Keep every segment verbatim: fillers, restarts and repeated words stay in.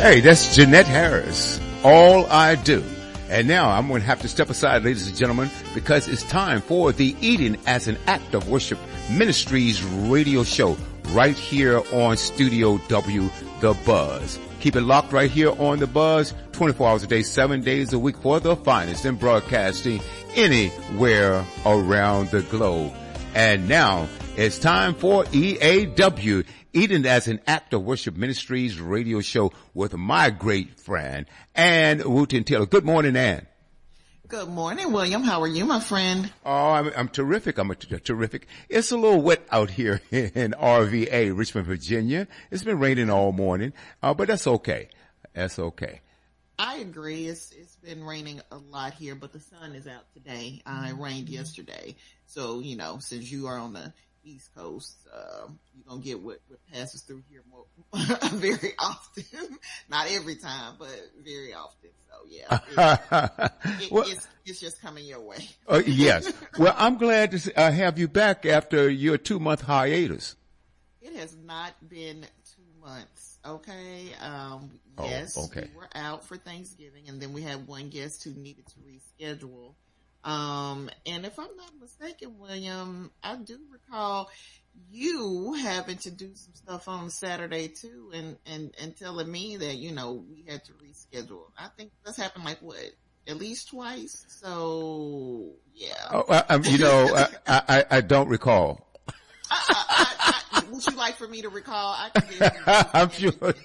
Hey, that's Jeanette Harris. All I Do. And now I'm going to have to step aside, ladies and gentlemen, because it's time for the Eating as an Act of Worship Ministries radio show right here on Studio W, The Buzz. Keep it locked right here on The Buzz, twenty-four hours a day, seven days a week for the finest in broadcasting anywhere around the globe. And now it's time for E A W, Eating as an Act of Worship Ministries radio show with my great friend, Ann Wooten Taylor. Good morning, Ann. Good morning, William. How are you, my friend? Oh, I'm, I'm terrific. I'm a t- terrific. It's a little wet out here in R V A, Richmond, Virginia. It's been raining all morning, uh, but that's okay. That's okay. I agree. It's it's been raining a lot here, but the sun is out today. Uh, it rained yesterday. So, you know, since you are on the East Coast, uh, you're going to get what, what passes through here more, very often. Not every time, but very often. So, yeah, it, it, well, it's, it's just coming your way. uh, yes. Well, I'm glad to uh, have you back after your two-month hiatus. It has not been two months, okay? Um, yes, oh, okay. We were out for Thanksgiving, and then we had one guest who needed to reschedule. Um, and if I'm not mistaken, William, I do recall you having to do some stuff on Saturday too, and, and, and telling me that, you know, we had to reschedule. I think that's happened like what, at least twice? So, yeah. Oh, I, I, you know, I, I, I don't recall. I, I, I, would you like for me to recall? I can give you I'm sure.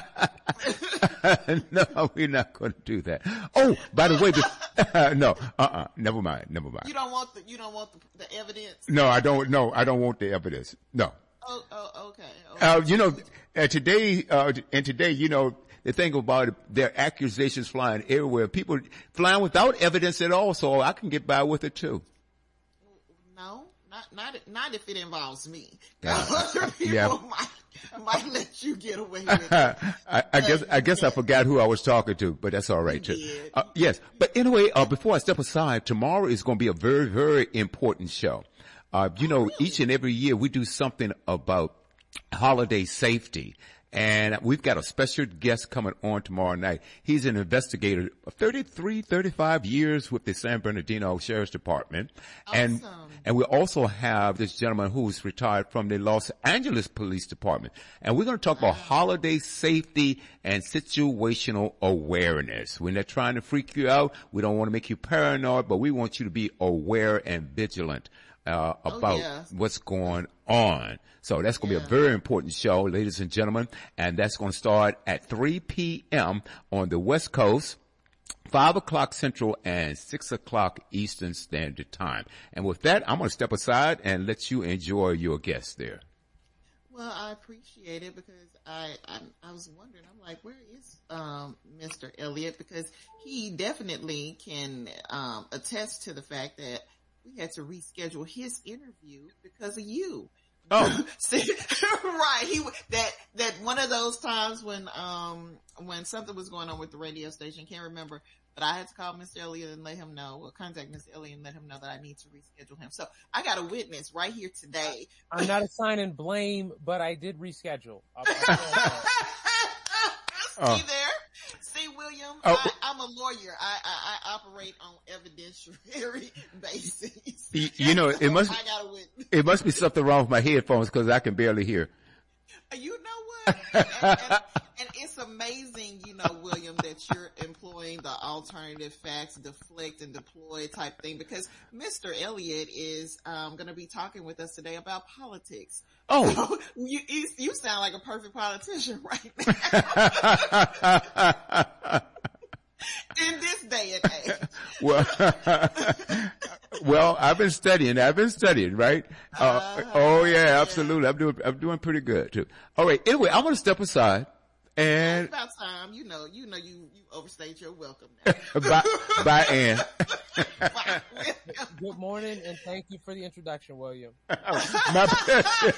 Yeah. No, we're not going to do that. Oh, by the way, uh, no, uh-uh, never mind, never mind. You don't want the, you don't want the, the evidence? No, I don't, no, I don't want the evidence. No. Oh, oh, okay. okay. Uh, you know, uh, today, uh, and today, you know, the thing about it, there are accusations flying everywhere. People flying without evidence at all, so I can get by with it too. No. Not, not, not if it involves me. Yeah. Other people yeah. might, might let you get away with it. I, I guess, I guess I forgot who I was talking to, but that's all right you too. Did. Uh, yes. But anyway, uh, before I step aside, tomorrow is going to be a very, very important show. Uh, you know, really? each and every year we do something about holiday safety. And we've got a special guest coming on tomorrow night. He's an investigator of thirty-three, thirty-five years with the San Bernardino Sheriff's Department. Awesome. And, and we also have this gentleman who's retired from the Los Angeles Police Department. And we're going to talk about holiday safety and situational awareness. We're not trying to freak you out. We don't want to make you paranoid, but we want you to be aware and vigilant Uh, about oh, yes. what's going on. So that's going to yeah. be a very important show, ladies and gentlemen, and that's going to start at three p.m. on the West Coast, five o'clock Central, and six o'clock Eastern Standard Time. And with that, I'm going to step aside and let you enjoy your guest there. Well, I appreciate it because I, I, I was wondering, I'm like, where is, um, Mister Elliott? Because he definitely can, um, attest to the fact that we had to reschedule his interview because of you. Oh, See, right. He, that, that one of those times when, um, when something was going on with the radio station, can't remember, but I had to call Mister Elliott and let him know, or contact Mister Elliott and let him know that I need to reschedule him. So I got a witness right here today. I'm not assigning blame, but I did reschedule. I'll, I'll See there? See, William, oh. I, I'm a lawyer. I, I, I operate on evidentiary basis. You, you know, it must, I got a witness. it must be something wrong with my headphones because I can barely hear. You know what? And, and, and, and it's amazing, you know, William, that you're employing the alternative facts, deflect and deploy type thing, because Mister Elliott is um, going to be talking with us today about politics. Oh, so you, you you sound like a perfect politician right now. In this day and age. Well, well, I've been studying. I've been studying, right? Uh, uh, oh yeah, absolutely. I'm doing, I'm doing pretty good too. All right. Anyway, I'm going to step aside and. It's about time. You know, you know, you, you overstayed your welcome now. Bye, bye, Ann. Bye. Good morning, and thank you for the introduction, William. My pleasure.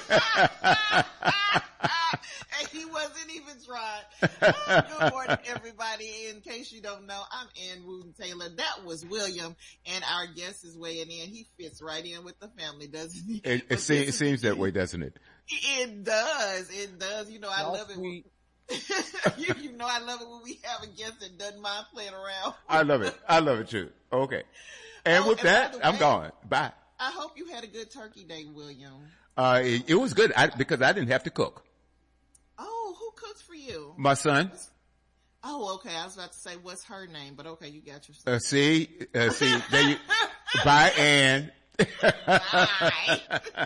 And he wasn't even trying. Good morning, everybody. In case you don't know, I'm Ann Wooten Taylor. That was William, and our guest is weighing in. He fits right in with the family, doesn't he? It, it, seems, it seems that way, doesn't it? It does. It does. You know, I Y'all love it. sweet. you, you know I love it when we have a guest that doesn't mind playing around. I love it. I love it too. Okay. And Oh, with and by that, the I'm way, gone. Bye. I hope you had a good turkey day, William. Uh, it, it was good I, because I didn't have to cook. Oh, who cooks for you? My son. Oh, okay. I was about to say, what's her name? But okay, you got your Uh, see, uh, see, there you, bye, Ann. Bye.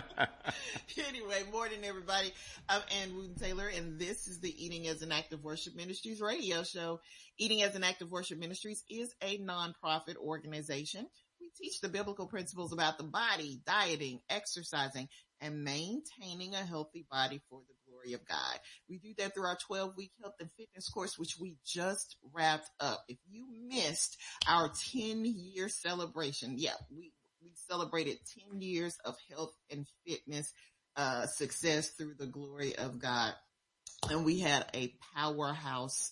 Anyway, morning everybody. I'm Ann Wooten Taylor, and this is the Eating as an Act of Worship Ministries radio show. Eating as an Act of Worship Ministries is a nonprofit organization. We teach the biblical principles about the body, dieting, exercising, and maintaining a healthy body for the glory of God. We do that through our twelve-week health and fitness course, which we just wrapped up. If you missed our ten-year celebration, yeah, we we celebrated ten years of health and fitness uh success through the glory of God. And we had a powerhouse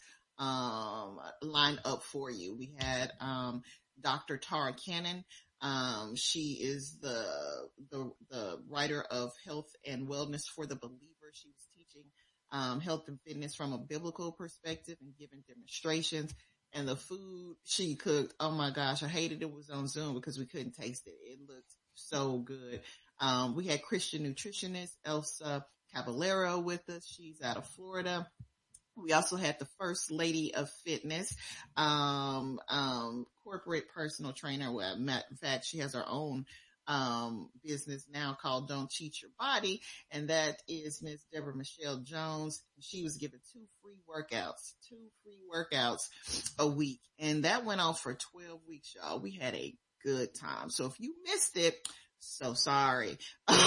um lined up for you. We had um Doctor Tara Cannon. Um, she is the, the, the writer of Health and Wellness for the Believer. She was teaching, um, health and fitness from a biblical perspective and giving demonstrations. And the food she cooked, oh my gosh, I hated it was on Zoom because we couldn't taste it. It looked so good. Um, we had Christian nutritionist Elsa Caballero with us. She's out of Florida. We also had the first lady of fitness, um, um, corporate personal trainer. Well, in fact, she has her own, um, business now called Don't Cheat Your Body. And that is Miss Deborah Michelle Jones. She was given two free workouts, two free workouts a week. And that went on for twelve weeks, y'all. We had a good time. So if you missed it, so sorry.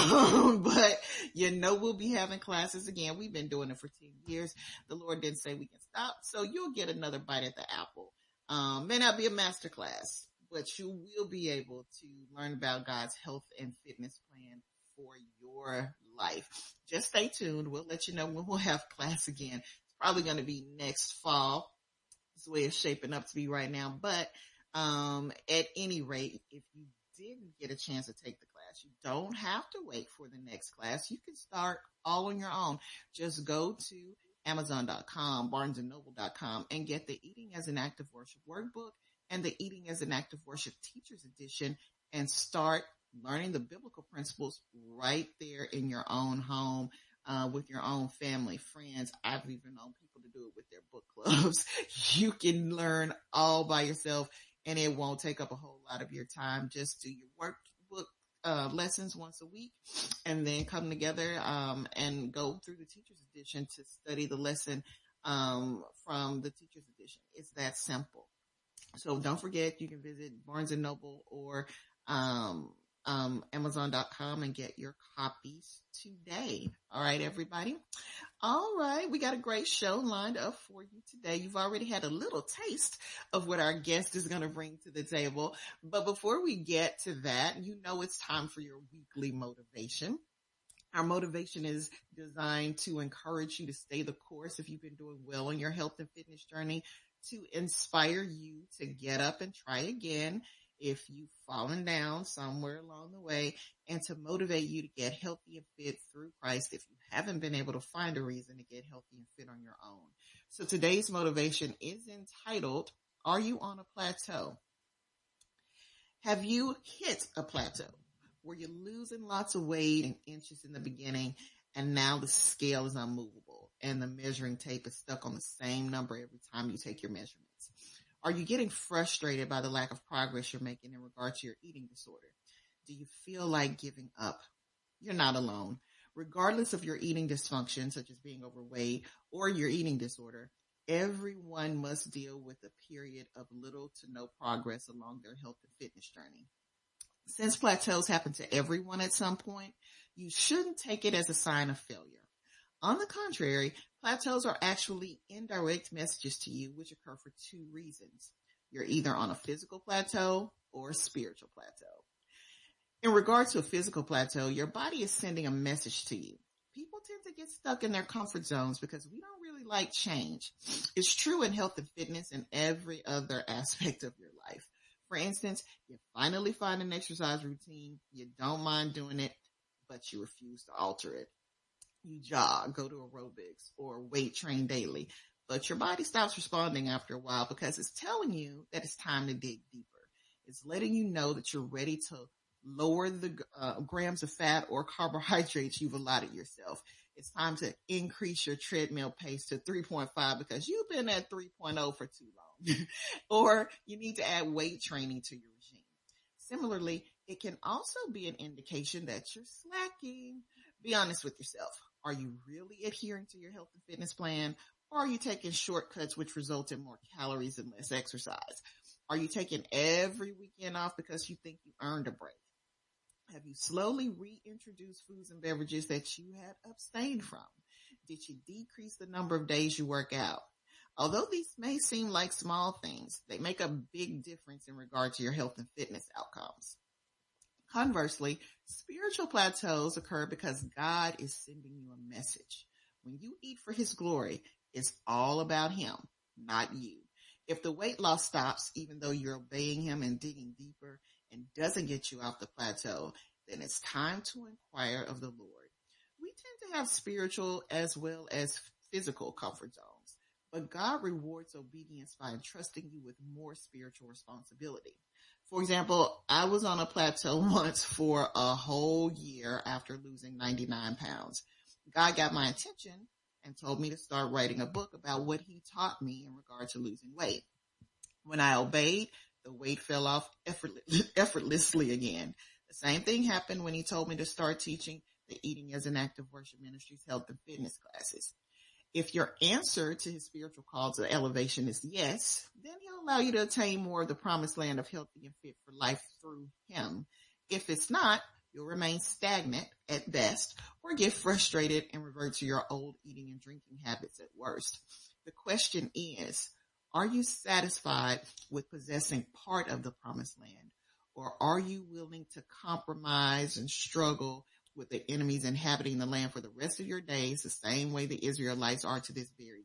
Um, but you know, we'll be having classes again. We've been doing it for ten years. The Lord didn't say we can stop. So you'll get another bite at the apple. Um, may not be a master class, but you will be able to learn about God's health and fitness plan for your life. Just stay tuned. We'll let you know when we'll have class again. It's probably going to be next fall. That's the way it's shaping up to be right now. But, um, at any rate, if you didn't get a chance to take the class, you don't have to wait for the next class. You can start all on your own. Just go to amazon dot com, barnes and noble dot com, and get the Eating as an Act of Worship workbook and the Eating as an Act of Worship Teacher's Edition, and start learning the biblical principles right there in your own home, uh, with your own family, friends. I've even known people to do it with their book clubs. You can learn all by yourself, and it won't take up a whole lot of your time. Just do your workbook uh, lessons once a week, and then come together um, and go through the teacher's edition to study the lesson um, from the teacher's edition. It's that simple. So don't forget, you can visit Barnes and Noble or um, um, amazon dot com and get your copies today. All right, everybody. All right. We got a great show lined up for you today. You've already had a little taste of what our guest is going to bring to the table. But before we get to that, you know, it's time for your weekly motivation. Our motivation is designed to encourage you to stay the course if you've been doing well on your health and fitness journey, to inspire you to get up and try again if you've fallen down somewhere along the way, and to motivate you to get healthy and fit through Christ if you haven't been able to find a reason to get healthy and fit on your own. So today's motivation is entitled, Are You on a Plateau? Have you hit a plateau? Were you losing lots of weight and inches in the beginning, and now the scale is unmovable and the measuring tape is stuck on the same number every time you take your measurements? Are you getting frustrated by the lack of progress you're making in regard to your eating disorder? Do you feel like giving up? You're not alone. Regardless of your eating dysfunction, such as being overweight or your eating disorder, everyone must deal with a period of little to no progress along their health and fitness journey. Since plateaus happen to everyone at some point, you shouldn't take it as a sign of failure. On the contrary, plateaus are actually indirect messages to you, which occur for two reasons. You're either on a physical plateau or a spiritual plateau. In regard to a physical plateau, your body is sending a message to you. People tend to get stuck in their comfort zones because we don't really like change. It's true in health and fitness and every other aspect of your life. For instance, you finally find an exercise routine, you don't mind doing it, but you refuse to alter it. You jog, go to aerobics, or weight train daily, but your body stops responding after a while because it's telling you that it's time to dig deeper. It's letting you know that you're ready to lower the uh, grams of fat or carbohydrates you've allotted yourself. It's time to increase your treadmill pace to three point five because you've been at three point oh for too long. Or you need to add weight training to your regime. Similarly, it can also be an indication that you're slacking. Be honest with yourself. Are you really adhering to your health and fitness plan? Or are you taking shortcuts which result in more calories and less exercise? Are you taking every weekend off because you think you earned a break? Have you slowly reintroduced foods and beverages that you had abstained from? Did you decrease the number of days you work out? Although these may seem like small things, they make a big difference in regard to your health and fitness outcomes. Conversely, spiritual plateaus occur because God is sending you a message. When you eat for his glory, it's all about him, not you. If the weight loss stops, even though you're obeying him and digging deeper, and doesn't get you off the plateau, then it's time to inquire of the Lord. We tend to have spiritual as well as physical comfort zones, but God rewards obedience by entrusting you with more spiritual responsibility. For example, I was on a plateau once for a whole year after losing ninety-nine pounds. God got my attention and told me to start writing a book about what he taught me in regard to losing weight. When I obeyed, the weight fell off effortless, effortlessly again. The same thing happened when he told me to start teaching the Eating as an Act of Worship Ministries health and fitness classes. If your answer to his spiritual call to elevation is yes, then he'll allow you to attain more of the promised land of healthy and fit for life through him. If it's not, you'll remain stagnant at best or get frustrated and revert to your old eating and drinking habits at worst. The question is, are you satisfied with possessing part of the promised land, or are you willing to compromise and struggle with the enemies inhabiting the land for the rest of your days, the same way the Israelites are to this very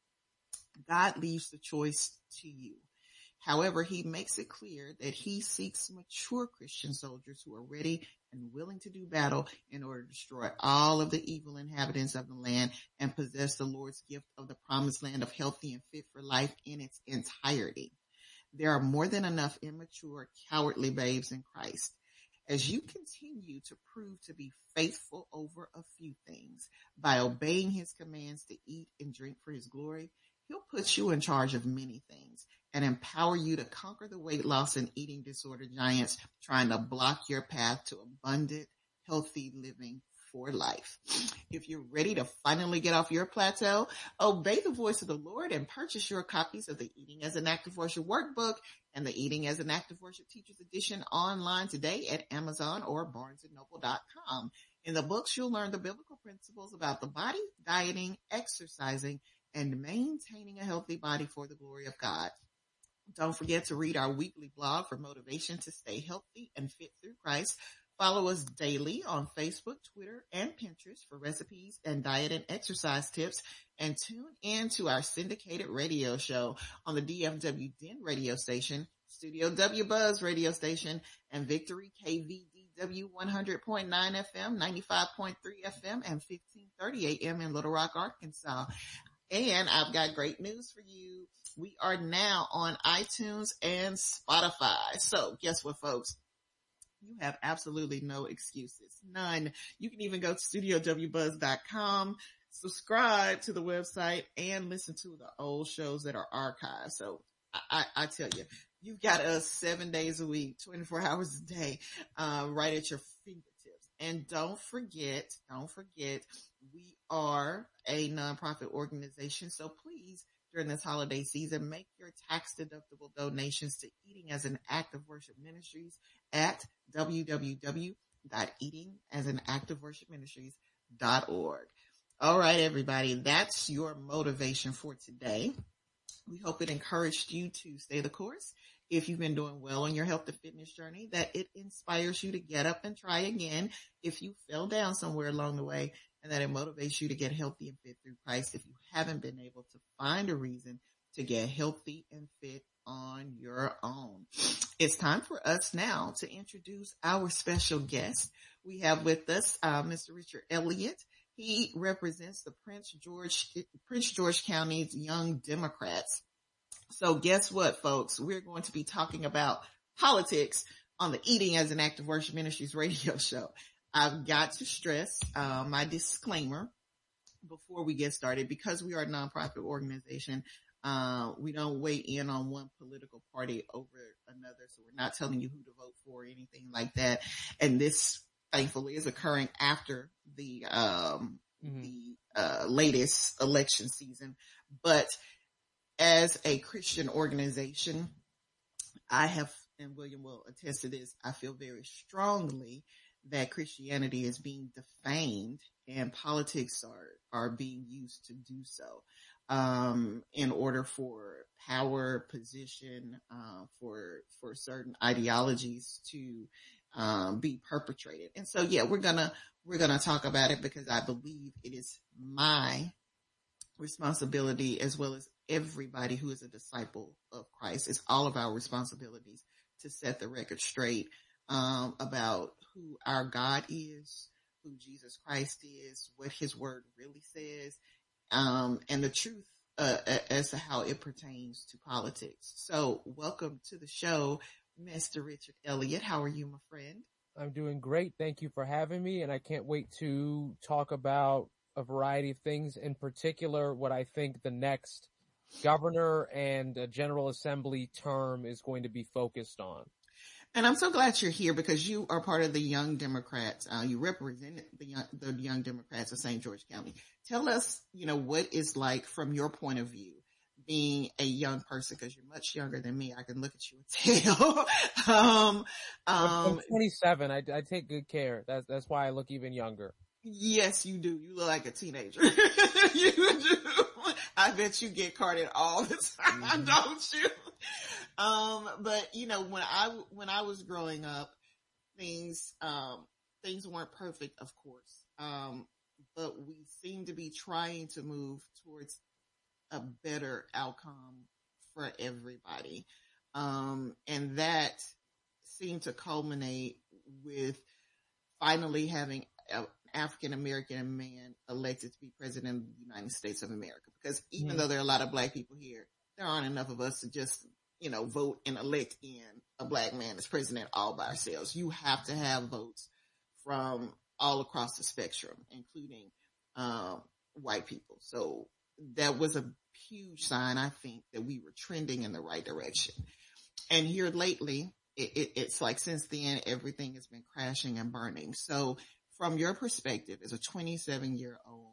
day? God leaves the choice to you. However, he makes it clear that he seeks mature Christian soldiers who are ready and willing to do battle in order to destroy all of the evil inhabitants of the land and possess the Lord's gift of the promised land of healthy and fit for life in its entirety. There are more than enough immature, cowardly babes in Christ. As you continue to prove to be faithful over a few things by obeying his commands to eat and drink for his glory, he'll put you in charge of many things and empower you to conquer the weight loss and eating disorder giants trying to block your path to abundant, healthy living for life. If you're ready to finally get off your plateau, obey the voice of the Lord and purchase your copies of the Eating as an Act of Worship workbook and the Eating as an Act of Worship Teachers Edition online today at Amazon or barnes and noble dot com. In the books, you'll learn the biblical principles about the body, dieting, exercising, and maintaining a healthy body for the glory of God. Don't forget to read our weekly blog for motivation to stay healthy and fit through Christ. Follow us daily on Facebook, Twitter, and Pinterest for recipes and diet and exercise tips. And tune in to our syndicated radio show on the D F W Den radio station, Studio W Buzz radio station, and Victory K V D W one hundred point nine F M, ninety-five point three F M, and fifteen thirty A M in Little Rock, Arkansas. And I've got great news for you. We are now on iTunes and Spotify. So guess what, folks? You have absolutely no excuses. None. You can even go to studio w buzz dot com, subscribe to the website, and listen to the old shows that are archived. So I, I, I tell you, you've got us seven days a week, twenty-four hours a day, uh, right at your fingertips. And don't forget, don't forget, we are a nonprofit organization. So please, during this holiday season, make your tax-deductible donations to Eating as an Act of Worship Ministries at w w w dot eating as an act of worship ministries dot org. All right, everybody, that's your motivation for today. We hope it encouraged you to stay the course. If you've been doing well on your health and fitness journey, that it inspires you to get up and try again if you fell down somewhere along the way, and that it motivates you to get healthy and fit through Christ if you haven't been able to find a reason to get healthy and fit on your own. It's time for us now to introduce our special guest. We have with us uh, Mister Richard Elliott. He represents the Prince George, Prince George County's Young Democrats. So guess what, folks? We're going to be talking about politics on the Eating as an Act of Worship Ministries radio show. I've got to stress uh, my disclaimer before we get started. Because we are a nonprofit organization, uh, we don't weigh in on one political party over another. So we're not telling you who to vote for or anything like that. And this, thankfully, is occurring after the um, mm-hmm. the uh, latest election season. But as a Christian organization, I have, and William will attest to this, I feel very strongly that Christianity is being defamed and politics are, are being used to do so, um, in order for power, position, uh, for, for certain ideologies to, um, be perpetrated. And so, yeah, we're gonna, we're gonna talk about it because I believe it is my responsibility, as well as everybody who is a disciple of Christ. It's all of our responsibilities to set the record straight, um, about who our God is, who Jesus Christ is, what his word really says, um, and the truth, uh, as to how it pertains to politics. So welcome to the show, Mister Richard Elliott. How are you, my friend? I'm doing great. Thank you for having me. And I can't wait to talk about a variety of things, in particular, what I think the next governor and uh, General Assembly term is going to be focused on. And I'm so glad you're here because you are part of the Young Democrats. Uh, you represent the young, the Young Democrats of Saint George County. Tell us, you know, what it's like from your point of view, being a young person, because you're much younger than me. I can look at you and tell. um, um, I'm twenty-seven. I, I take good care. That's, that's why I look even younger. Yes, you do. You look like a teenager. You do. I bet you get carded all the time, mm-hmm. don't you? Um, but you know, when I, when I was growing up, things, um, things weren't perfect, of course. Um, but we seem to be trying to move towards a better outcome for everybody. Um, and that seemed to culminate with finally having a African American man elected to be president of the United States of America. Because even mm-hmm. though there are a lot of black people here, there aren't enough of us to just, you know, vote and elect in a black man as president all by ourselves. You have to have votes from all across the spectrum, including um, white people. So that was a huge sign, I think, that we were trending in the right direction. And here lately, it, it, it's like since then, everything has been crashing and burning. So from your perspective as a twenty-seven year old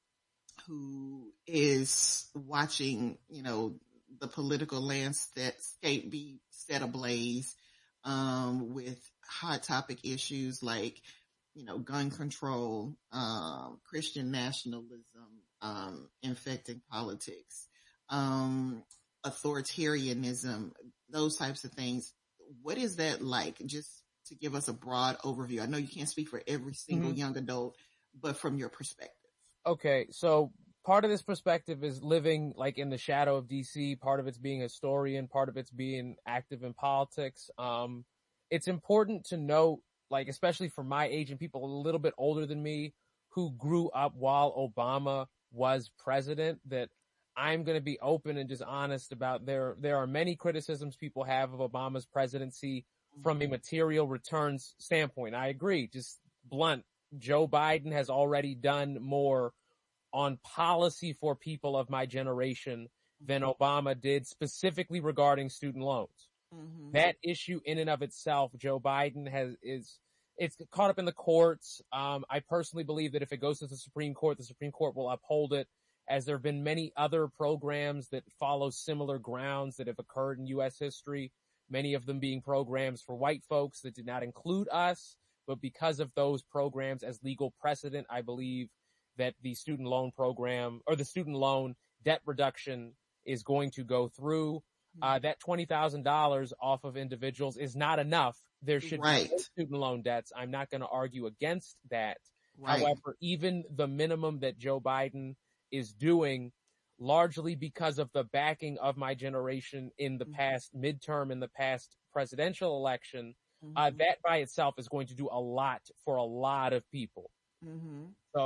who is watching, you know, the political landscape be set ablaze, um, with hot topic issues like, you know, gun control, um, Christian nationalism, um, infecting politics, um, authoritarianism, those types of things. What is that like? Just to give us a broad overview. I know you can't speak for every single mm-hmm. young adult, but from your perspective. Okay. So part of this perspective is living like in the shadow of D C. Part of it's being a historian. Part of it's being active in politics. Um, it's important to note, like, especially for my age and people a little bit older than me who grew up while Obama was president, that I'm going to be open and just honest about there. There are many criticisms people have of Obama's presidency from a material returns standpoint. I agree. Just blunt. Joe Biden has already done more on policy for people of my generation than Obama did specifically regarding student loans. Mm-hmm. That issue in and of itself, Joe Biden has, is, it's caught up in the courts. Um, I personally believe that if it goes to the Supreme Court, the Supreme Court will uphold it, as there have been many other programs that follow similar grounds that have occurred in U S history, many of them being programs for white folks that did not include us. But because of those programs as legal precedent, I believe that the student loan program or the student loan debt reduction is going to go through. Uh, that twenty thousand dollars off of individuals is not enough. There should right. be no student loan debts. I'm not going to argue against that. Right. However, even the minimum that Joe Biden is doing, largely because of the backing of my generation in the mm-hmm. past midterm, in the past presidential election, mm-hmm. uh, that by itself is going to do a lot for a lot of people. Mm-hmm. So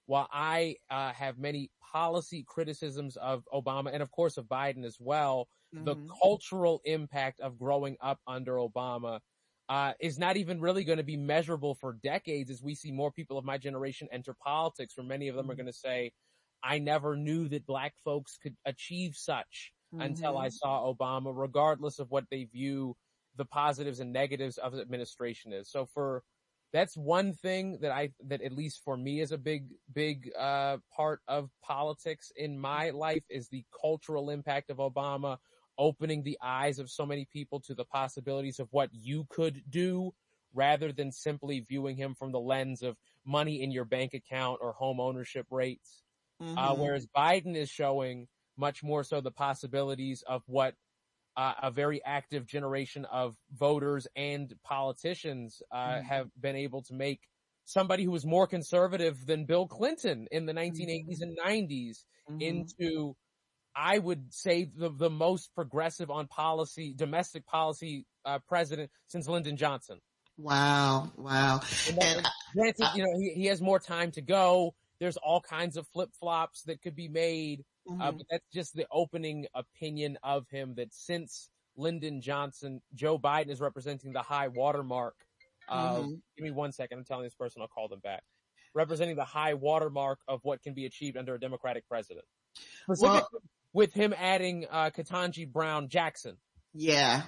while I uh, have many policy criticisms of Obama and of course of Biden as well, mm-hmm. the cultural impact of growing up under Obama uh, is not even really going to be measurable for decades as we see more people of my generation enter politics, where many of them mm-hmm. are going to say, I never knew that black folks could achieve such mm-hmm. until I saw Obama, regardless of what they view the positives and negatives of the administration is. So for That's one thing that I, that at least for me is a big, big, uh, part of politics in my life, is the cultural impact of Obama, opening the eyes of so many people to the possibilities of what you could do, rather than simply viewing him from the lens of money in your bank account or home ownership rates. Mm-hmm. Uh, whereas Biden is showing much more so the possibilities of what Uh, a very active generation of voters and politicians uh, mm-hmm. have been able to make somebody who was more conservative than Bill Clinton in the nineteen eighties mm-hmm. and nineties mm-hmm. into, I would say, the, the most progressive on policy, domestic policy uh, president since Lyndon Johnson. Wow, wow. And, that, and granted, I, you know, he, he has more time to go. There's all kinds of flip-flops that could be made. Mm-hmm. Uh, but that's just the opening opinion of him, that since Lyndon Johnson, Joe Biden is representing the high watermark. Uh, mm-hmm. Give me one second. I'm telling this person I'll call them back. Representing the high watermark of what can be achieved under a Democratic president. Well, with him adding uh, Ketanji Brown Jackson. Yeah.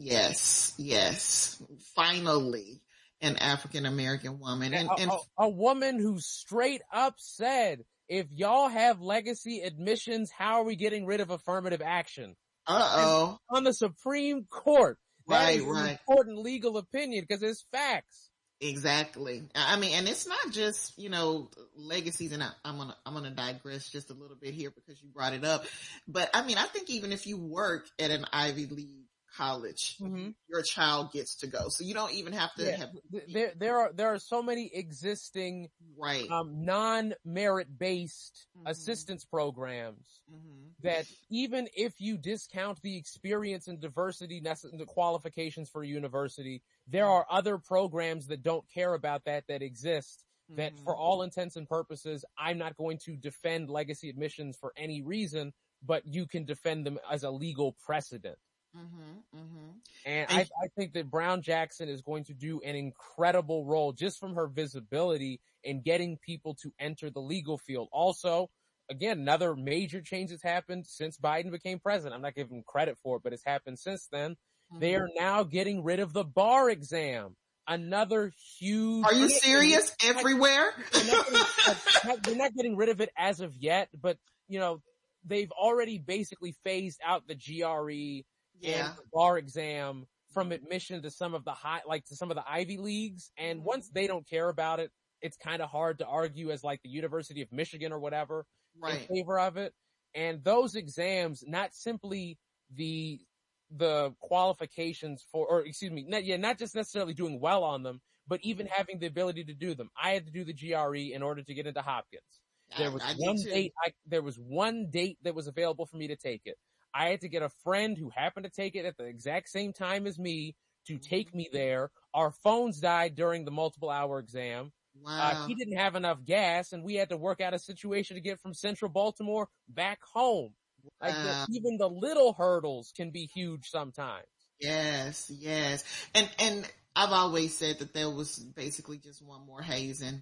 Yes. Yes. Finally, an African American woman. And, a, and a, a woman who straight up said, if y'all have legacy admissions, how are we getting rid of affirmative action? Uh-oh. On the Supreme Court. That right, is an right. important legal opinion because it's facts. Exactly. I mean, and it's not just, you know, legacies, and I, I'm gonna, I'm gonna digress just a little bit here because you brought it up. But I mean, I think even if you work at an Ivy League college, mm-hmm. your child gets to go. So you don't even have to yeah. have. There, there are, there are so many existing, right, um, non-merit based mm-hmm. assistance programs mm-hmm. that even if you discount the experience and diversity, the qualifications for a university, there are other programs that don't care about that, that exist. Mm-hmm. That for all intents and purposes, I'm not going to defend legacy admissions for any reason, but you can defend them as a legal precedent. Mm-hmm, mm-hmm. And, and I, I think that Brown Jackson is going to do an incredible role just from her visibility in getting people to enter the legal field. Also, again, another major change that's happened since Biden became president. I'm not giving him credit for it, but it's happened since then. Mm-hmm. They are now getting rid of the bar exam. Another huge. Are you serious? Not, Everywhere? They're not, getting, they're not getting rid of it as of yet, but you know, they've already basically phased out the G R E. Yeah. And the bar exam from admission to some of the high, like to some of the Ivy Leagues. And mm-hmm. once they don't care about it, it's kind of hard to argue as like the University of Michigan or whatever right. in favor of it. And those exams, not simply the, the qualifications for, or excuse me, not, yeah, not just necessarily doing well on them, but even having the ability to do them. I had to do the G R E in order to get into Hopkins. There was I, I one date, I, there was one date that was available for me to take it. I had to get a friend who happened to take it at the exact same time as me to take me there. Our phones died during the multiple hour exam. Wow. Uh, he didn't have enough gas and we had to work out a situation to get from central Baltimore back home. Like wow. the, even the little hurdles can be huge sometimes. Yes, yes. And, and I've always said that there was basically just one more hazing.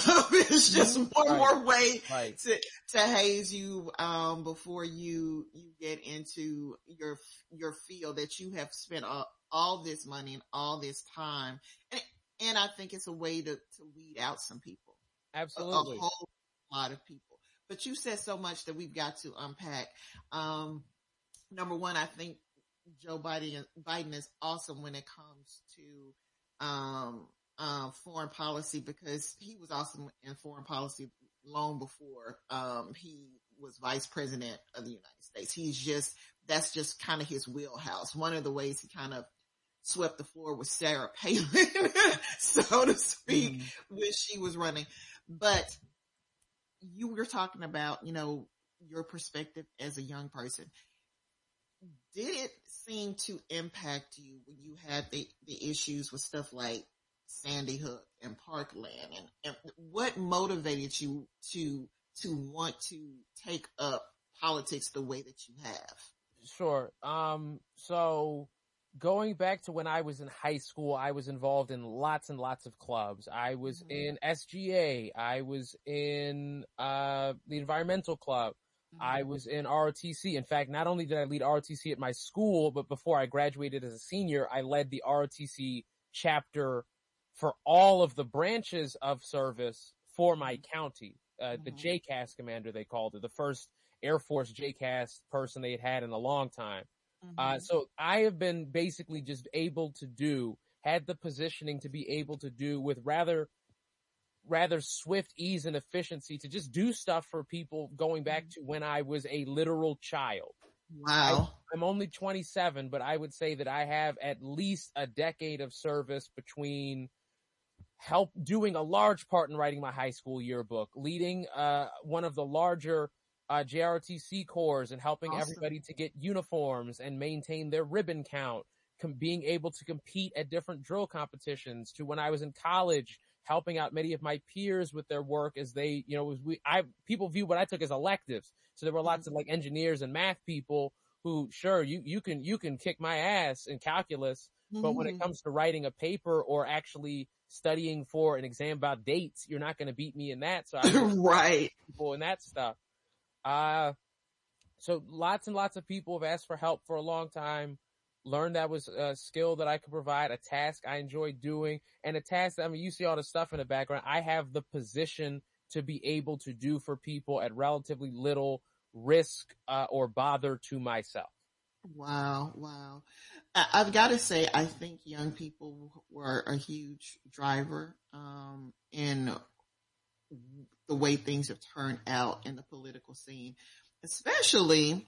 It's just one right. more way right. to, to haze you, um, before you, you get into your, your field that you have spent all, all this money and all this time. And, and I think it's a way to, to weed out some people. Absolutely. A, a whole lot of people. But you said so much that we've got to unpack. Um, number one, I think Joe Biden, Biden is awesome when it comes to, um, uh, foreign policy, because he was awesome in foreign policy long before, um, he was vice president of the United States. He's just, that's just kind of his wheelhouse. One of the ways he kind of swept the floor with Sarah Palin, so to speak, mm. when she was running. But you were talking about, you know, your perspective as a young person. Did it seem to impact you when you had the, the issues with stuff like Sandy Hook and Parkland, and, and what motivated you to to want to take up politics the way that you have? Sure. Um, so going back to when I was in high school, I was involved in lots and lots of clubs. I was mm-hmm. in S G A. I was in uh, the environmental club. Mm-hmm. I was in R O T C. In fact, not only did I lead R O T C at my school, but before I graduated as a senior, I led the R O T C chapter for all of the branches of service for my county. Uh, mm-hmm. The J C A S commander, they called it, the first Air Force J C A S person they had had in a long time. Mm-hmm. Uh, so I have been basically just able to do, had the positioning to be able to do with rather, rather swift ease and efficiency to just do stuff for people going back to when I was a literal child. Wow. I, I'm only twenty-seven, but I would say that I have at least a decade of service between help doing a large part in writing my high school yearbook, leading, uh, one of the larger Uh, J R O T C corps and helping awesome. Everybody to get uniforms and maintain their ribbon count, com- being able to compete at different drill competitions, to when I was in college, helping out many of my peers with their work as they, you know, was we, I, people view what I took as electives. So there were lots mm-hmm. of like engineers and math people who, sure, you, you can, you can kick my ass in calculus, mm-hmm. but when it comes to writing a paper or actually studying for an exam about dates, you're not going to beat me in that. So I right. people in that stuff. Uh, so lots and lots of people have asked for help for a long time, learned that was a skill that I could provide, a task I enjoy doing, and a task that, I mean, you see all the stuff in the background. I have the position to be able to do for people at relatively little risk, uh, or bother to myself. Wow. Wow. I, I've got to say, I think young people were a huge driver, um, in the way things have turned out in the political scene, especially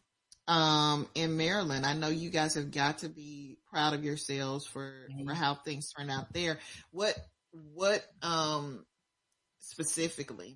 um, in Maryland. I know you guys have got to be proud of yourselves for, mm-hmm. for how things turned out there. What what um, specifically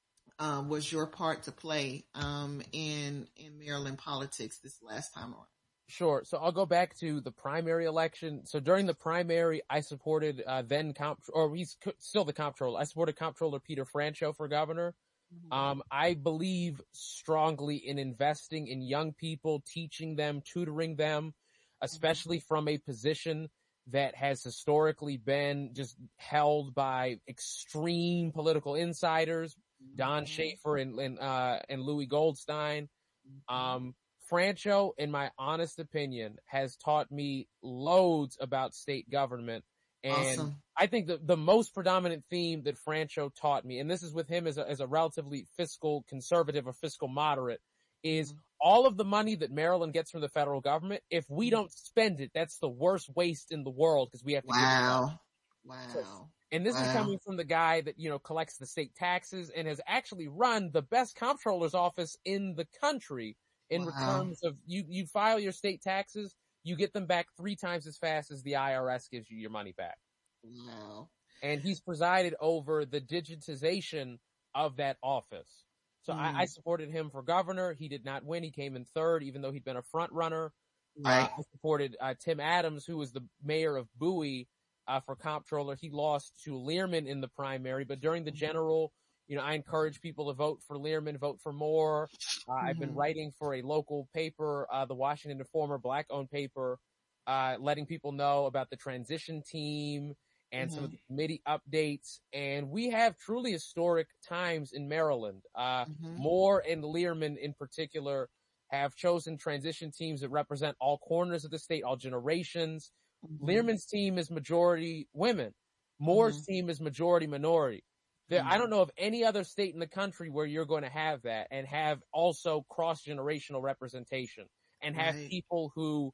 um, was your part to play um, in in Maryland politics this last time around? Sure. So I'll go back to the primary election. So during the primary, I supported uh, then comp, or he's still the comptroller. I supported Comptroller Peter Franchot for governor. Mm-hmm. Um, I believe strongly in investing in young people, teaching them, tutoring them, especially mm-hmm. from a position that has historically been just held by extreme political insiders, mm-hmm. Don Schaefer and and, uh, and Louis Goldstein. Mm-hmm. Um, Franchot, in my honest opinion, has taught me loads about state government. And awesome. I think the, the most predominant theme that Franchot taught me, and this is with him as a, as a relatively fiscal conservative or fiscal moderate, is mm-hmm. all of the money that Maryland gets from the federal government, if we don't spend it, that's the worst waste in the world because we have to wow. give it up. Wow. So, and this wow. is coming from the guy that, you know, collects the state taxes and has actually run the best comptroller's office in the country. In wow. terms of you, you file your state taxes, you get them back three times as fast as the I R S gives you your money back. Wow. And he's presided over the digitization of that office. So mm. I, I supported him for governor. He did not win. He came in third, even though he'd been a front runner. Right. Uh, I supported uh, Tim Adams, who was the mayor of Bowie, uh, for comptroller. He lost to Learman in the primary, but during the general, you know, I encourage people to vote for Learman, vote for Moore. Uh, mm-hmm. I've been writing for a local paper, uh, the Washington Informer, black-owned paper, uh, letting people know about the transition team and mm-hmm. some of the committee updates. And we have truly historic times in Maryland. Uh, mm-hmm. Moore and Learman in particular have chosen transition teams that represent all corners of the state, all generations. Mm-hmm. Learman's team is majority women. Moore's mm-hmm. team is majority minority. There, I don't know of any other state in the country where you're going to have that and have also cross-generational representation and have right. people who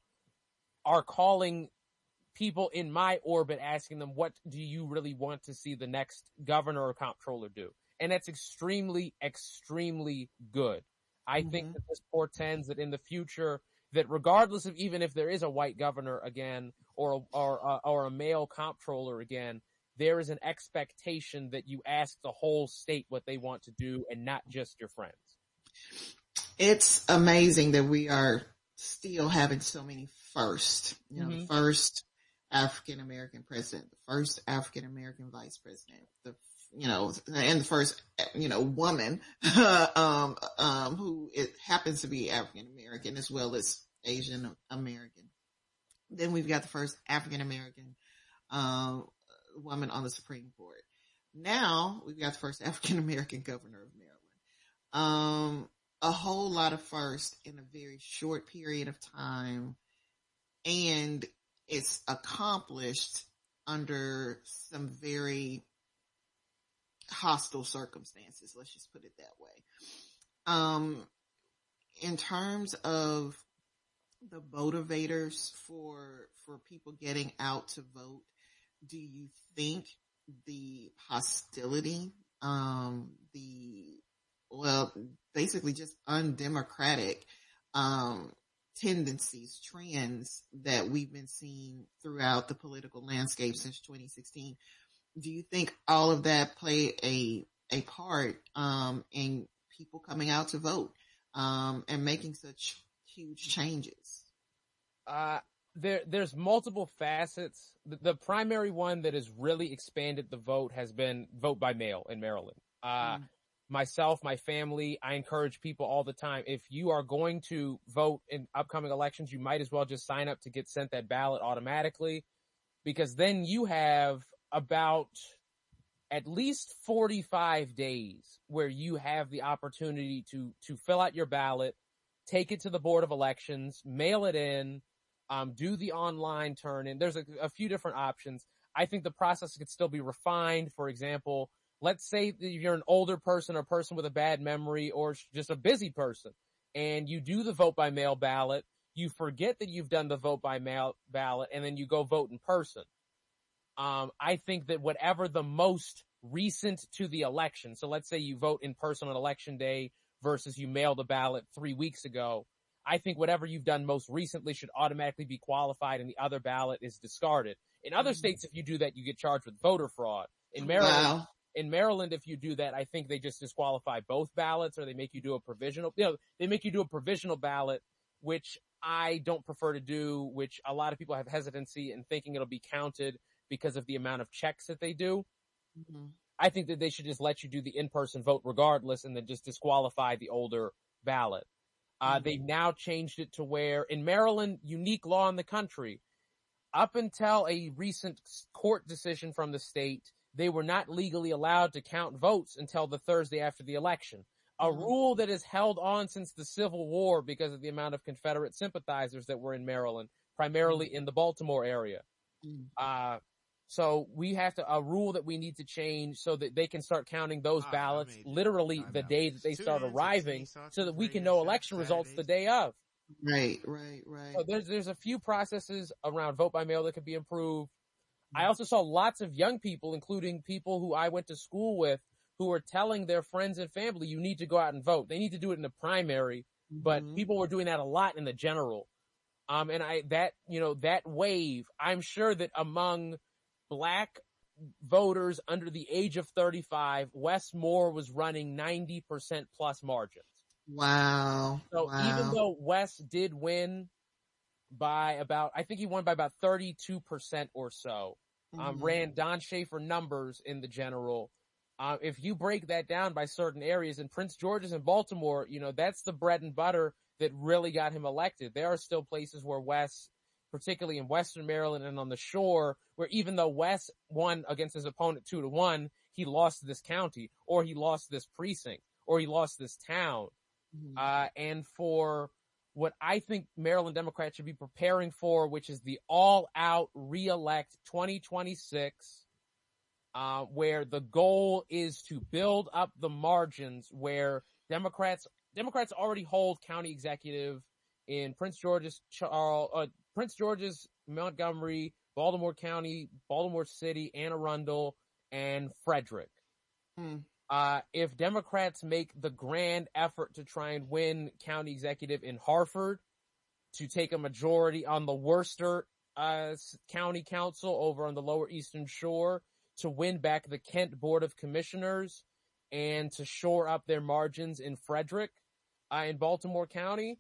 are calling people in my orbit asking them, what do you really want to see the next governor or comptroller do? And that's extremely, extremely good. I mm-hmm. think that this portends that in the future, that regardless of even if there is a white governor again or, or, or, or a male comptroller again, there is an expectation that you ask the whole state what they want to do and not just your friends. It's amazing that we are still having so many firsts, you know, mm-hmm. the first, African American president, the first African American vice president, the you know, and the first you know woman um, um, who it happens to be African American as well as Asian American. Then we've got the first African American um, woman on the Supreme Court. Now we've got the first African American governor of Maryland. Um, a whole lot of firsts in a very short period of time, and it's accomplished under some very hostile circumstances. Let's just put it that way. Um, in terms of the motivators for for people getting out to vote, do you think the hostility, um, the well, basically just undemocratic um, tendencies, trends that we've been seeing throughout the political landscape since twenty sixteen, do you think all of that play a a part um, in people coming out to vote um, and making such huge changes? Uh, there, there's multiple facets. The, the primary one that has really expanded the vote has been vote by mail in Maryland. Uh, mm. Myself, my family, I encourage people all the time. If you are going to vote in upcoming elections, you might as well just sign up to get sent that ballot automatically, because then you have about at least forty-five days where you have the opportunity to, to fill out your ballot, take it to the Board of Elections, mail it in, um, do the online turn in. There's a, a few different options. I think the process could still be refined. For example, let's say that you're an older person or a person with a bad memory or just a busy person, and you do the vote by mail ballot. You forget that you've done the vote by mail ballot, and then you go vote in person. Um, I think that whatever the most recent to the election, so let's say you vote in person on election day versus you mailed a ballot three weeks ago, I think whatever you've done most recently should automatically be qualified and the other ballot is discarded. In other states, if you do that, you get charged with voter fraud. In Maryland, wow. in Maryland, if you do that, I think they just disqualify both ballots, or they make you do a provisional, you know, they make you do a provisional ballot, which I don't prefer to do, which a lot of people have hesitancy in thinking it'll be counted because of the amount of checks that they do. Mm-hmm. I think that they should just let you do the in-person vote regardless and then just disqualify the older ballot. Uh, mm-hmm. They've now changed it to where in Maryland, unique law in the country, up until a recent court decision from the state, they were not legally allowed to count votes until the Thursday after the election. A mm-hmm. rule that has held on since the Civil War because of the amount of Confederate sympathizers that were in Maryland, primarily mm-hmm. in the Baltimore area. Mm-hmm. Uh, So we have to, a rule that we need to change so that they can start counting those ballots literally the day that they start arriving so that we can know election results the day of. Right, right, right. So there's, there's a few processes around vote by mail that could be improved. I also saw lots of young people, including people who I went to school with, who were telling their friends and family, you need to go out and vote. They need to do it in the primary, but mm-hmm. people were doing that a lot in the general. Um, and I, that, you know, that wave, I'm sure that among Black voters under the age of thirty-five, Wes Moore was running ninety percent plus margins. Wow. So wow. even though Wes did win by about, I think he won by about thirty-two percent or so, mm-hmm. um, ran Don Schaefer numbers in the general. Uh, if you break that down by certain areas in Prince George's and Baltimore, you know, that's the bread and butter that really got him elected. There are still places where Wes, particularly in Western Maryland and on the shore, where even though Wes won against his opponent two to one, he lost this county, or he lost this precinct, or he lost this town. Mm-hmm. Uh, and for what I think Maryland Democrats should be preparing for, which is the all-out re-elect twenty twenty-six, uh, where the goal is to build up the margins where Democrats, Democrats already hold county executive in Prince George's, Charles, uh, Prince George's, Montgomery, Baltimore County, Baltimore City, Anne Arundel, and Frederick. Hmm. Uh, if Democrats make the grand effort to try and win county executive in Hartford, to take a majority on the Worcester uh, County Council over on the Lower Eastern Shore, to win back the Kent Board of Commissioners, and to shore up their margins in Frederick, uh, in Baltimore County,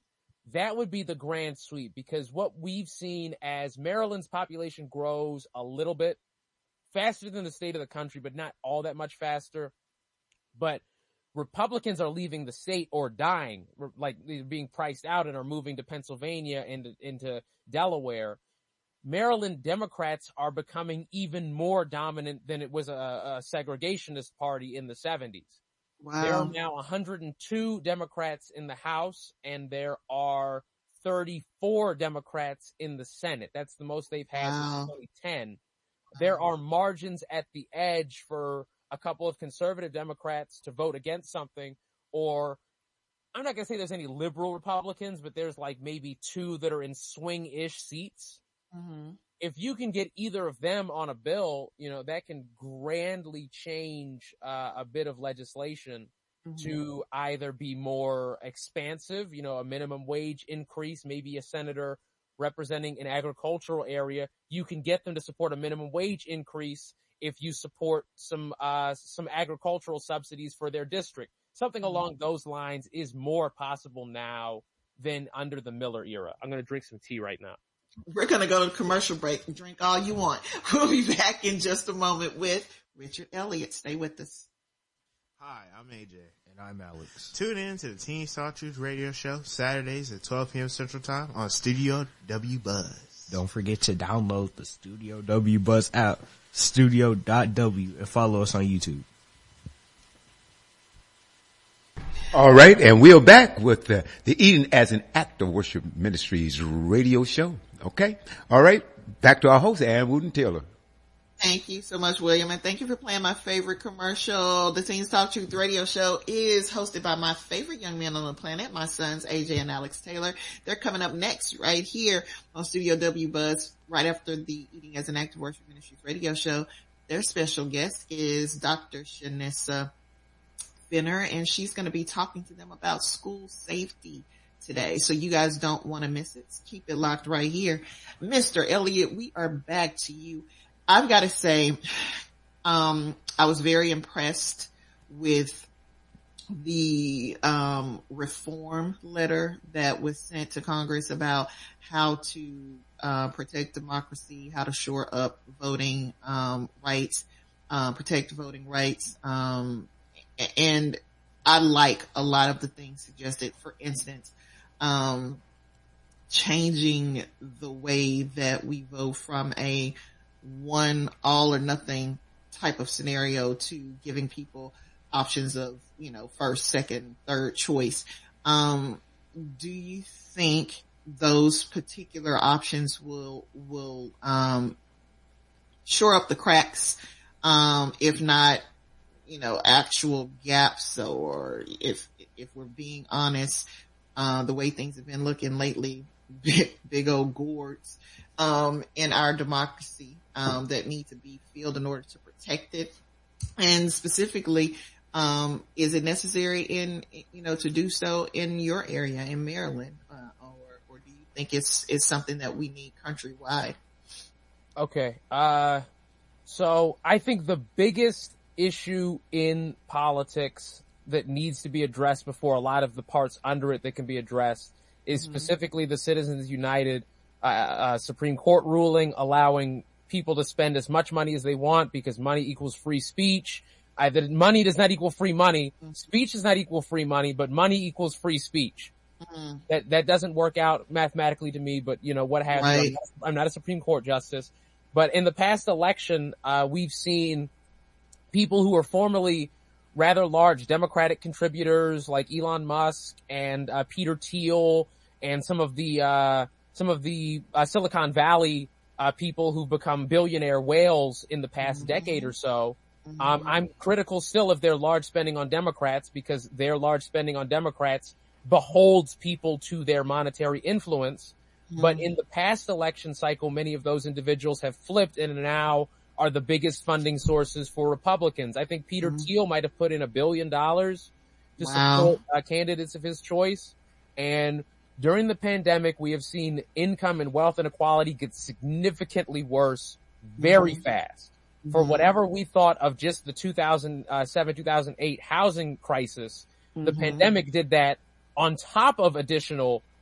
that would be the grand sweep, because what we've seen as Maryland's population grows a little bit faster than the state of the country, but not all that much faster. But Republicans are leaving the state or dying, like they're being priced out and are moving to Pennsylvania and into Delaware. Maryland Democrats are becoming even more dominant than it was a, a segregationist party in the seventies. Wow. There are now one hundred two Democrats in the House, and there are thirty-four Democrats in the Senate. That's the most they've had Wow. since twenty ten. There are margins at the edge for a couple of conservative Democrats to vote against something, or I'm not going to say there's any liberal Republicans, but there's like maybe two that are in swing-ish seats. Mm-hmm. If you can get either of them on a bill, you know, that can grandly change uh, a bit of legislation mm-hmm. to either be more expansive, you know, a minimum wage increase, maybe a senator representing an agricultural area. You can get them to support a minimum wage increase if you support some uh some agricultural subsidies for their district. Something mm-hmm. along those lines is more possible now than under the Miller era. I'm going to drink some tea right now. We're going to go to commercial break and drink all you want. We'll be back in just a moment with Richard Elliott. Stay with us. Hi, I'm A J. And I'm Alex. Tune in to the Teens Talk Truth radio show Saturdays at twelve p.m. Central Time on Studio W Buzz. Don't forget to download the Studio W Buzz app, studio dot w, and follow us on YouTube. All right, and we're back with the, the Eden as an Act of Worship Ministries radio show. Okay, all right, back to our host, Ann Wooten Taylor. Thank you so much, William, and thank you for playing my favorite commercial. The Teens Talk Truth radio show is hosted by my favorite young men on the planet, my sons A J and Alex Taylor. They're coming up next right here on Studio W Buzz, right after the Eating as an Act of Worship Ministries radio show. Their special guest is Doctor Shanessa Fenner, and she's going to be talking to them about school safety today. So you guys don't want to miss it. Keep it locked right here. Mister Elliott, we are back to you. I've got to say, um, I was very impressed with the, um, reform letter that was sent to Congress about how to, uh, protect democracy, how to shore up voting, um, rights, uh, protect voting rights. Um, and I like a lot of the things suggested. For instance, um, changing the way that we vote from a one all or nothing type of scenario to giving people options of, you know, first, second, third choice. Um, do you think those particular options will, will, um, shore up the cracks? Um, if not, you know, actual gaps, or if, if we're being honest, uh, the way things have been looking lately, big, big old gourds, um, in our democracy, um, that need to be filled in order to protect it. And specifically, um, is it necessary in, you know, to do so in your area in Maryland, uh, or, or do you think it's, it's something that we need countrywide? Okay. Uh, so I think the biggest issue in politics that needs to be addressed before a lot of the parts under it that can be addressed is mm-hmm. specifically the Citizens United uh, uh, Supreme Court ruling allowing people to spend as much money as they want because money equals free speech. Uh, that money does not equal free money. Mm-hmm. Speech does not equal free money, but money equals free speech. Mm-hmm. That that doesn't work out mathematically to me, but you know what happens. Right. I'm, not, I'm not a Supreme Court justice, but in the past election, uh, we've seen people who are formerly rather large Democratic contributors like Elon Musk and uh, Peter Thiel and some of the uh, some of the uh, Silicon Valley uh, people who've become billionaire whales in the past mm-hmm. decade or so. Mm-hmm. Um, I'm critical still of their large spending on Democrats because their large spending on Democrats beholds people to their monetary influence. Mm-hmm. But in the past election cycle, many of those individuals have flipped and now are the biggest funding sources for Republicans. I think Peter mm-hmm. Thiel might have put in a billion dollars to wow. support uh, candidates of his choice. And during the pandemic, we have seen income and wealth inequality get significantly worse very mm-hmm. fast. Mm-hmm. For whatever we thought of just the two thousand seven, two thousand eight housing crisis, mm-hmm. the pandemic did that on top of additional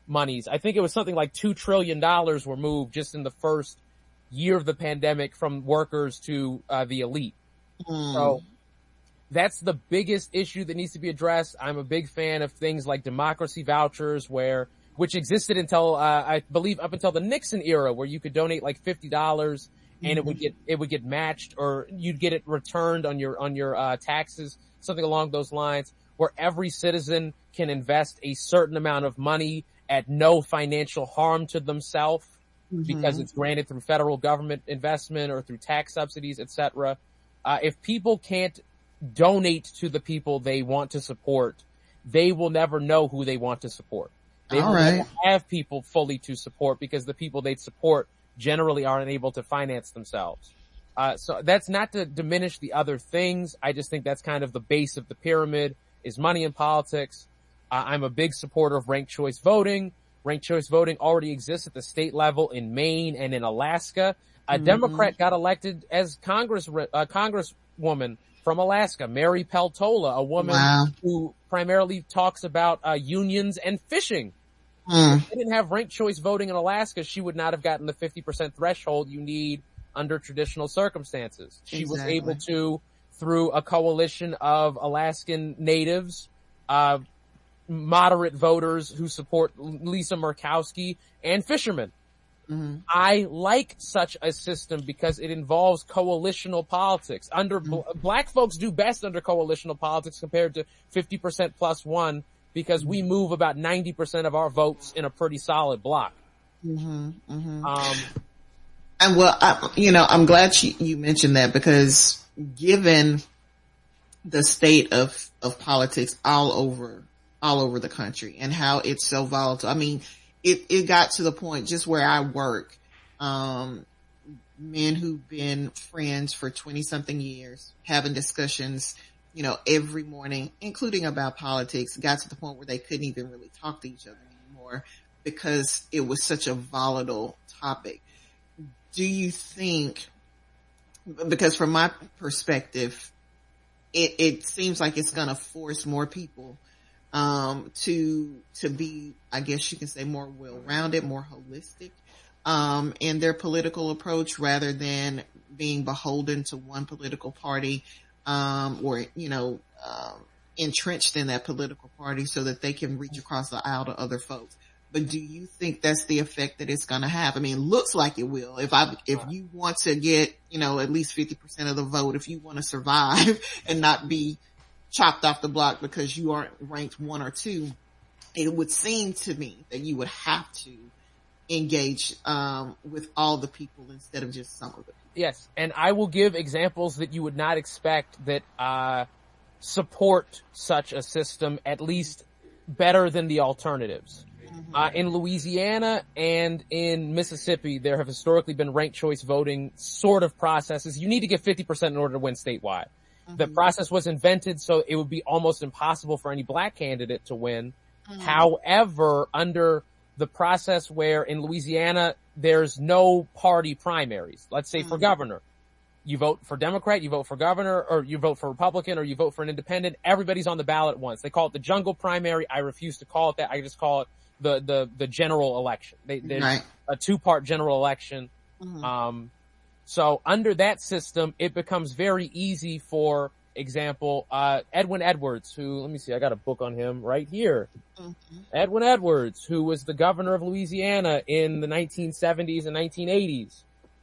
monies. I think it was something like two trillion dollars were moved just in the first year of the pandemic from workers to uh, the elite. Mm. So that's the biggest issue that needs to be addressed. I'm a big fan of things like democracy vouchers, where which existed until uh, I believe up until the Nixon era, where you could donate like fifty dollars and mm-hmm. it would get it would get matched, or you'd get it returned on your on your uh, taxes, something along those lines, where every citizen can invest a certain amount of money at no financial harm to themselves. Mm-hmm. Because it's granted through federal government investment or through tax subsidies, et cetera. Uh, if people can't donate to the people they want to support, they will never know who they want to support. They All will right. never have people fully to support, because the people they support generally aren't able to finance themselves. Uh, so that's not to diminish the other things. I just think that's kind of the base of the pyramid, is money in politics. Uh, I'm a big supporter of ranked choice voting. Ranked choice voting already exists at the state level in Maine and in Alaska. A mm-hmm. Democrat got elected as Congress, uh, Congresswoman from Alaska, Mary Peltola, a woman wow. who primarily talks about uh, unions and fishing. Mm. If they didn't have ranked choice voting in Alaska, she would not have gotten the fifty percent threshold you need under traditional circumstances. She exactly. was able to, through a coalition of Alaskan natives, uh, moderate voters who support Lisa Murkowski, and fishermen. Mm-hmm. I like such a system because it involves coalitional politics. Under mm-hmm. bl- black folks do best under coalitional politics compared to fifty percent plus one, because we move about ninety percent of our votes in a pretty solid block. Mm-hmm. Mm-hmm. Um, and well, I, you know, I'm glad you, you mentioned that, because given the state of, of politics all over all over the country and how it's so volatile. I mean, it, it got to the point just where I work, um, men who've been friends for twenty something years, having discussions, you know, every morning, including about politics, got to the point where they couldn't even really talk to each other anymore because it was such a volatile topic. Do you think, because from my perspective, it, it seems like it's going to force more people um, to, to be, I guess you can say, more well-rounded, more holistic, um, in their political approach, rather than being beholden to one political party, um, or, you know, um, entrenched in that political party so that they can reach across the aisle to other folks. But do you think that's the effect that it's going to have? I mean, it looks like it will. If I, if you want to get, you know, at least fifty percent of the vote, if you want to survive and not be chopped off the block because you aren't ranked one or two, it would seem to me that you would have to engage, um, with all the people instead of just some of them. Yes. And I will give examples that you would not expect that, uh, support such a system, at least better than the alternatives. Uh, in Louisiana and in Mississippi, there have historically been ranked choice voting sort of processes. You need to get fifty percent in order to win statewide. Mm-hmm. The process was invented so it would be almost impossible for any black candidate to win. Mm-hmm. However, under the process where in Louisiana, there's no party primaries, let's say mm-hmm. for governor, you vote for Democrat, you vote for governor, or you vote for Republican, or you vote for an independent. Everybody's on the ballot at once. They call it the jungle primary. I refuse to call it that. I just call it the, the, the general election. They, there's right. a two-part general election. Mm-hmm. Um, so under that system, it becomes very easy. For example, uh, Edwin Edwards, who, let me see, I got a book on him right here. Mm-hmm. Edwin Edwards, who was the governor of Louisiana in the nineteen seventies and nineteen eighties.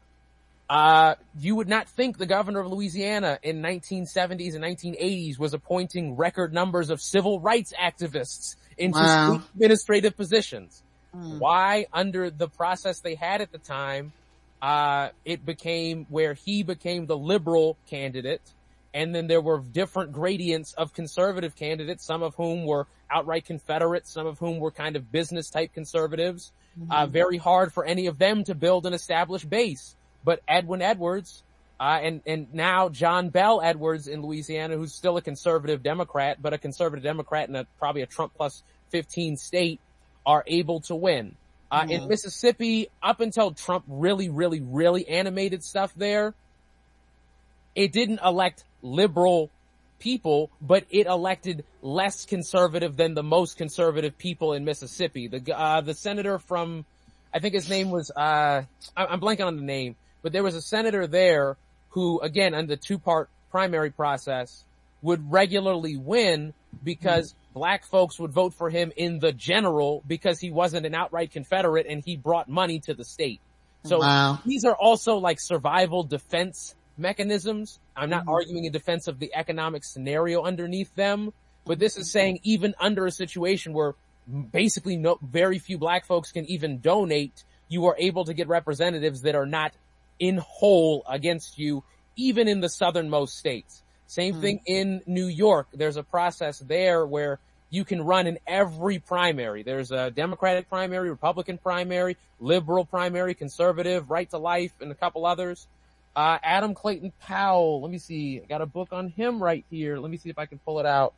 Uh, you would not think the governor of Louisiana in nineteen seventies and nineteen eighties was appointing record numbers of civil rights activists into wow. administrative positions. Mm. Why? Under the process they had at the time, uh, it became where he became the liberal candidate, and then there were different gradients of conservative candidates, some of whom were outright Confederates, some of whom were kind of business type conservatives. Mm-hmm. Uh, very hard for any of them to build an established base. But Edwin Edwards, uh, and, and now John Bell Edwards in Louisiana, who's still a conservative Democrat, but a conservative Democrat in a, probably a Trump plus fifteen state, are able to win. Uh, mm-hmm. in Mississippi, up until Trump really, really, really animated stuff there, it didn't elect liberal people, but it elected less conservative than the most conservative people in Mississippi. The, uh, the senator from, I think his name was, uh, I'm blanking on the name, but there was a senator there who, again, under the two-part primary process, would regularly win because mm-hmm. black folks would vote for him in the general because he wasn't an outright Confederate and he brought money to the state. So wow. these are also like survival defense mechanisms. I'm not mm-hmm. arguing in defense of the economic scenario underneath them, but this is saying even under a situation where basically no, very few black folks can even donate, you are able to get representatives that are not in whole against you, even in the southernmost states. Same mm-hmm. thing in New York. There's a process there where you can run in every primary. There's a Democratic primary, Republican primary, liberal primary, conservative, right to life, and a couple others. Uh, Adam Clayton Powell. Let me see. I got a book on him right here. Let me see if I can pull it out.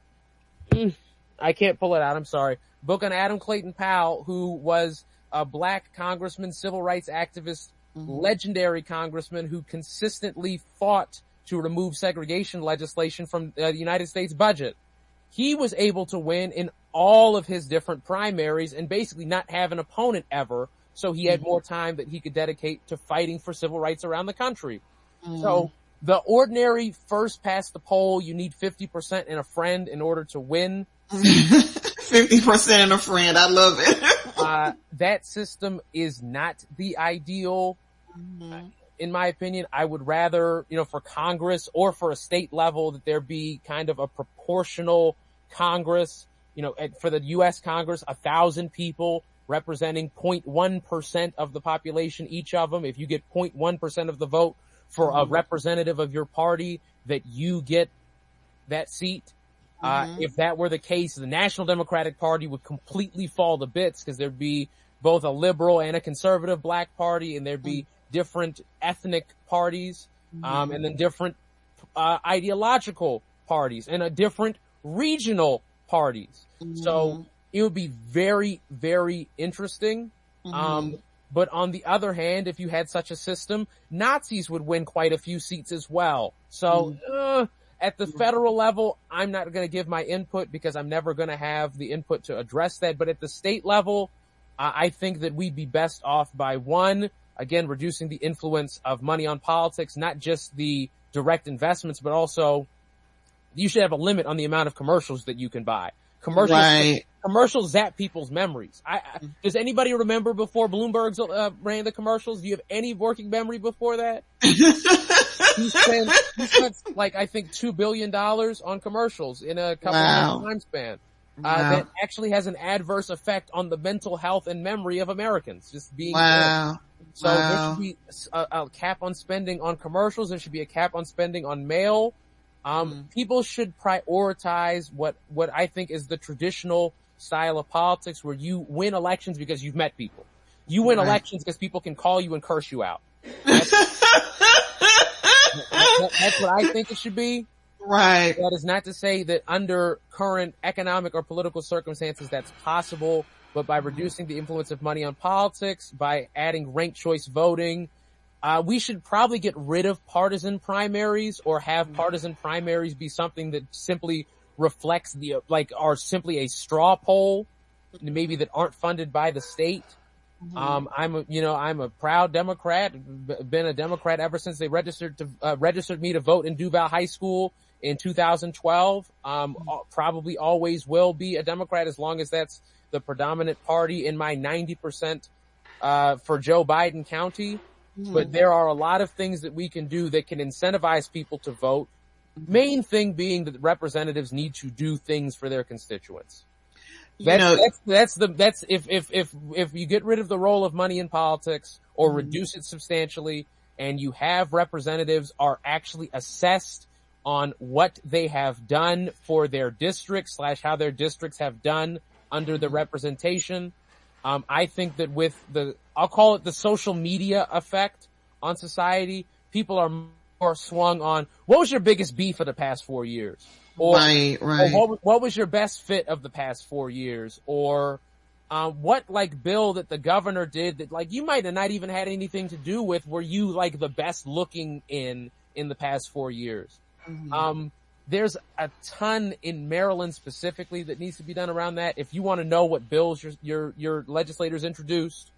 Mm, I can't pull it out. I'm sorry. Book on Adam Clayton Powell, who was a black congressman, civil rights activist, mm-hmm. legendary congressman who consistently fought to remove segregation legislation from uh, the United States budget. He was able to win in all of his different primaries and basically not have an opponent ever. So he had mm-hmm. more time that he could dedicate to fighting for civil rights around the country. Mm-hmm. So the ordinary first past the poll, you need fifty percent and a friend in order to win. fifty percent and a friend. I love it. uh, that system is not the ideal. Mm-hmm. In my opinion, I would rather, you know, for Congress or for a state level that there be kind of a proportional Congress, you know, for the U S Congress, a thousand people representing zero point one percent of the population, each of them. If you get zero point one percent of the vote for a representative of your party, that you get that seat. Mm-hmm. Uh, if that were the case, the National Democratic Party would completely fall to bits because there'd be both a liberal and a conservative black party, and there'd be mm-hmm. different ethnic parties, um, mm-hmm. and then different, uh, ideological parties and a different regional parties. Mm-hmm. So it would be very, very interesting. Mm-hmm. Um, but on the other hand, if you had such a system, Nazis would win quite a few seats as well. So, mm-hmm. uh, at the federal level, I'm not going to give my input because I'm never going to have the input to address that. But at the state level, uh, I think that we'd be best off by one, again, reducing the influence of money on politics, not just the direct investments, but also you should have a limit on the amount of commercials that you can buy. Commercials, right. commercials zap people's memories. I, I, does anybody remember before Bloomberg uh, ran the commercials? Do you have any working memory before that? he spent, he spent like, I think two billion dollars on commercials in a couple wow. of time span. Uh, wow. That actually has an adverse effect on the mental health and memory of Americans. Just being wow. There. So wow. there should be a, a cap on spending on commercials. There should be a cap on spending on mail. Um, mm. people should prioritize what, what I think is the traditional style of politics where you win elections because you've met people. You win right. elections because people can call you and curse you out. That's, that, that's what I think it should be. Right. That is not to say that under current economic or political circumstances that's possible, but by reducing the influence of money on politics, by adding ranked choice voting, uh, we should probably get rid of partisan primaries or have partisan primaries be something that simply reflects the, like, are simply a straw poll, maybe that aren't funded by the state. Mm-hmm. Um, I'm a, you know, I'm a proud Democrat, been a Democrat ever since they registered to, uh, registered me to vote in Duval High School in two thousand twelve. Um, mm-hmm. probably always will be a Democrat as long as that's the predominant party in my ninety percent, uh, for Joe Biden County. Mm-hmm. But there are a lot of things that we can do that can incentivize people to vote. Mm-hmm. Main thing being that representatives need to do things for their constituents. That's, you know, that's, that's the, that's, if, if, if, if you get rid of the role of money in politics or mm-hmm. reduce it substantially and you have representatives are actually assessed on what they have done for their districts slash how their districts have done under the representation. Um, I think that with the, I'll call it the social media effect on society, people are more swung on what was your biggest beef of the past four years? Or, right, right. or what, what was your best fit of the past four years? Or, um, what like bill that the governor did that like you might have not even had anything to do with were you like the best looking in, in the past four years? Mm-hmm. Um, there's a ton in Maryland specifically that needs to be done around that. If you want to know what bills your, your, your legislators introduced,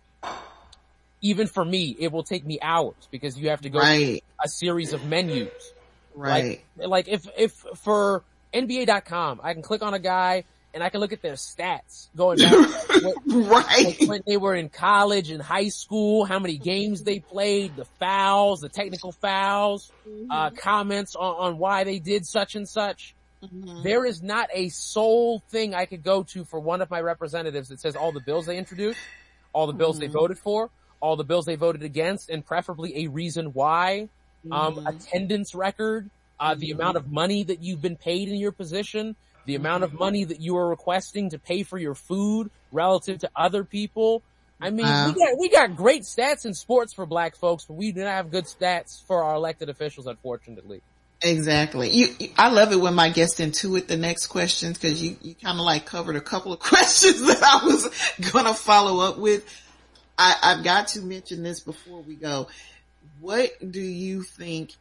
even for me, it will take me hours because you have to go right. through a series of menus. Right. Like, like if, if for N B A dot com, I can click on a guy and I can look at their stats going back what, right. like when they were in college and high school, how many games they played, the fouls, the technical fouls, mm-hmm. uh, comments on, on why they did such and such. Mm-hmm. There is not a sole thing I could go to for one of my representatives that says all the bills they introduced, all the bills mm-hmm. they voted for, all the bills they voted against, and preferably a reason why, mm-hmm. um, attendance record, uh, mm-hmm. the amount of money that you've been paid in your position, the amount of money that you are requesting to pay for your food relative to other people. I mean, uh, we got, we got great stats in sports for black folks, but we do not have good stats for our elected officials, unfortunately. Exactly. You, you I love it when my guests intuit the next questions because you, you kind of like covered a couple of questions that I was going to follow up with. I, I've got to mention this before we go. What do you think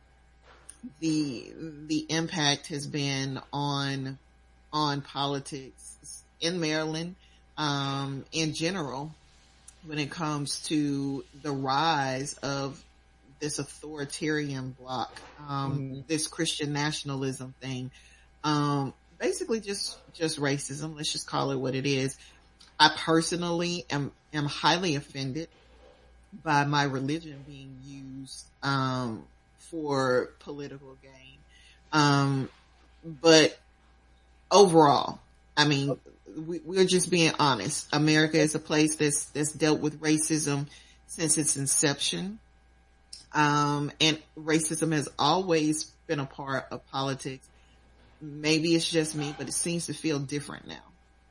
the, the impact has been on on politics in Maryland, um, in general, when it comes to the rise of this authoritarian bloc, um, mm-hmm. this Christian nationalism thing, um, basically just, just racism. Let's just call it what it is. I personally am, am highly offended by my religion being used, um, for political gain. Um, but overall, I mean, we, we're just being honest. America is a place that's, that's dealt with racism since its inception. Um, and racism has always been a part of politics. Maybe it's just me, but it seems to feel different now.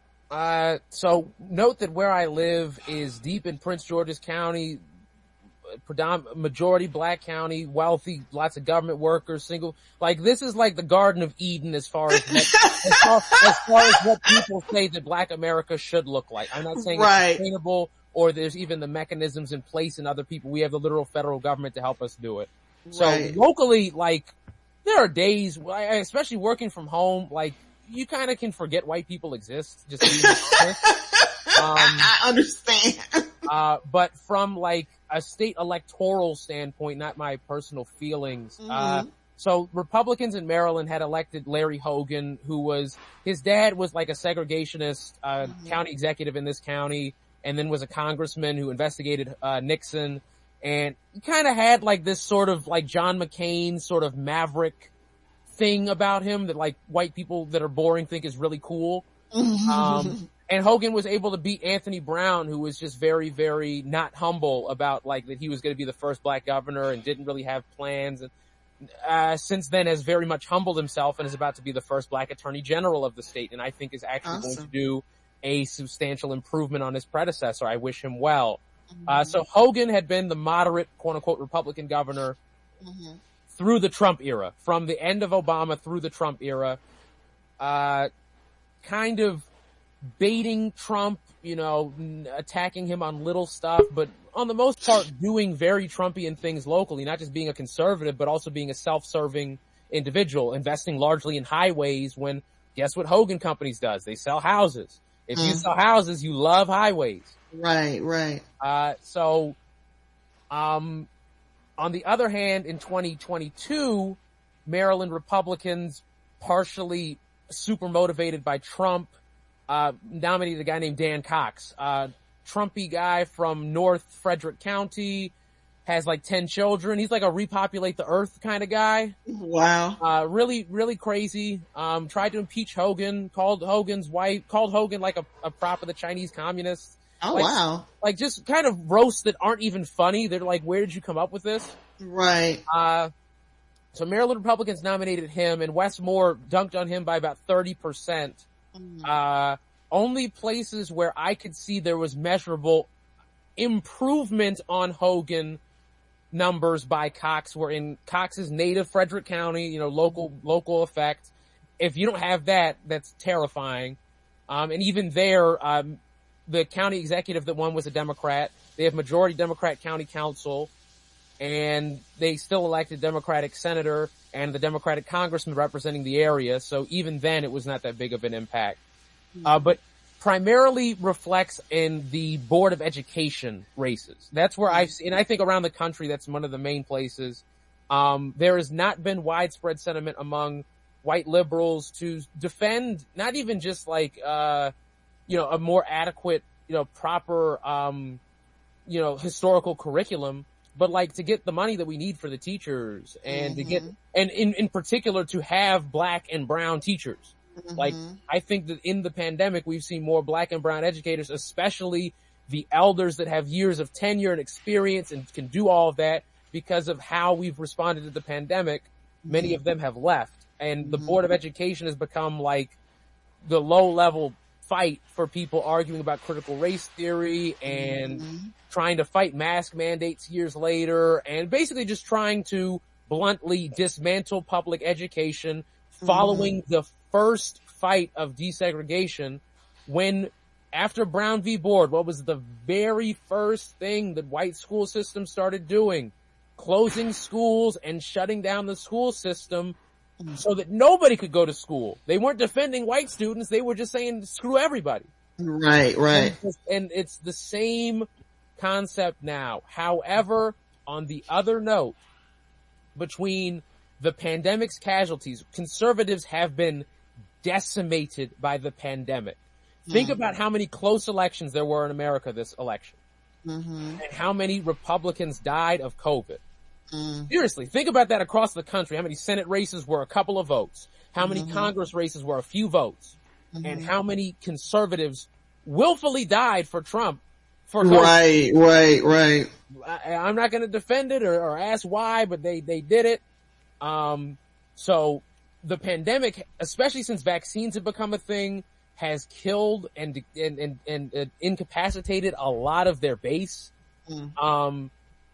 Uh, so note that where I live is deep in Prince George's County, predominant majority black county, wealthy, lots of government workers, single, like this is like the Garden of Eden as far as what, as, far, as far as what people say that black America should look like. I'm not saying right. it's sustainable or there's even the mechanisms in place in other people. We have the literal federal government to help us do it. So right. locally, like there are days, especially working from home, like you kind of can forget white people exist. Just being um, I understand. uh, but from like a state electoral standpoint, not my personal feelings. Mm-hmm. Uh, so Republicans in Maryland had elected Larry Hogan, who was, his dad was like a segregationist, uh, mm-hmm. county executive in this county, and then was a congressman who investigated, uh, Nixon. And he kind of had like this sort of like John McCain sort of maverick thing about him that like white people that are boring think is really cool. Mm-hmm. Um, And Hogan was able to beat Anthony Brown, who was just very, very not humble about like that he was going to be the first black governor and didn't really have plans. And uh since then has very much humbled himself and is about to be the first black attorney general of the state, and I think is actually awesome. Going to do a substantial improvement on his predecessor. I wish him well. Mm-hmm. Uh so Hogan had been the moderate, quote unquote, Republican governor mm-hmm. through the Trump era, from the end of Obama through the Trump era, uh kind of baiting Trump, you know, attacking him on little stuff, but on the most part doing very Trumpian things locally, not just being a conservative, but also being a self-serving individual, investing largely in highways when, guess what Hogan Companies does? They sell houses. If mm. you sell houses, you love highways. Right, right. Uh, so, um, on the other hand, in twenty twenty-two, Maryland Republicans, partially super motivated by Trump, Uh, nominated a guy named Dan Cox, uh, Trumpy guy from North Frederick County, has like ten children. He's like a repopulate the earth kind of guy. Wow. Uh, really, really crazy. Um, tried to impeach Hogan, called Hogan's wife, called Hogan like a, a prop of the Chinese communists. Oh, like, wow. Like just kind of roasts that aren't even funny. They're like, where did you come up with this? Right. Uh, so Maryland Republicans nominated him, and Wes Moore dunked on him by about thirty percent. Uh, only places where I could see there was measurable improvement on Hogan numbers by Cox were in Cox's native Frederick County, you know, local, local effect. If you don't have that, that's terrifying. Um, and even there, um, the county executive that won was a Democrat. They have majority Democrat county council. and they still elected Democratic senator and the Democratic congressman representing the area. So even then it was not that big of an impact. Mm-hmm. Uh, but primarily reflects in the Board of Education races. That's where I've seen, and I think around the country, that's one of the main places. Um, there has not been widespread sentiment among white liberals to defend not even just like, uh, you know, a more adequate, you know, proper, um, you know, historical curriculum, but like to get the money that we need for the teachers and mm-hmm. to get, and in, in particular to have black and brown teachers. Mm-hmm. Like, I think that in the pandemic, we've seen more black and brown educators, especially the elders that have years of tenure and experience and can do all of that because of how we've responded to the pandemic. Mm-hmm. Many of them have left, and mm-hmm. the Board of Education has become like the low level fight for people arguing about critical race theory and mm-hmm. trying to fight mask mandates years later, and basically just trying to bluntly dismantle public education following mm-hmm. the first fight of desegregation when, after Brown v. Board, what was the very first thing that white school systems started doing? Closing schools and shutting down the school system so that nobody could go to school. They weren't defending white students. They were just saying, screw everybody. Right, right. And, and it's the same concept now. However, on the other note, between the pandemic's casualties, conservatives have been decimated by the pandemic. Think mm-hmm. about how many close elections there were in America this election. Mm-hmm. And how many Republicans died of COVID. Mm. Seriously, think about that across the country. How many Senate races were a couple of votes? How many mm-hmm. Congress races were a few votes? Mm-hmm. And how many conservatives willfully died for Trump? For COVID? Right, right, right. I, I'm not going to defend it or, or ask why, but they, they did it. Um, so the pandemic, especially since vaccines have become a thing, has killed and, and, and, and, and incapacitated a lot of their base. Mm. Um,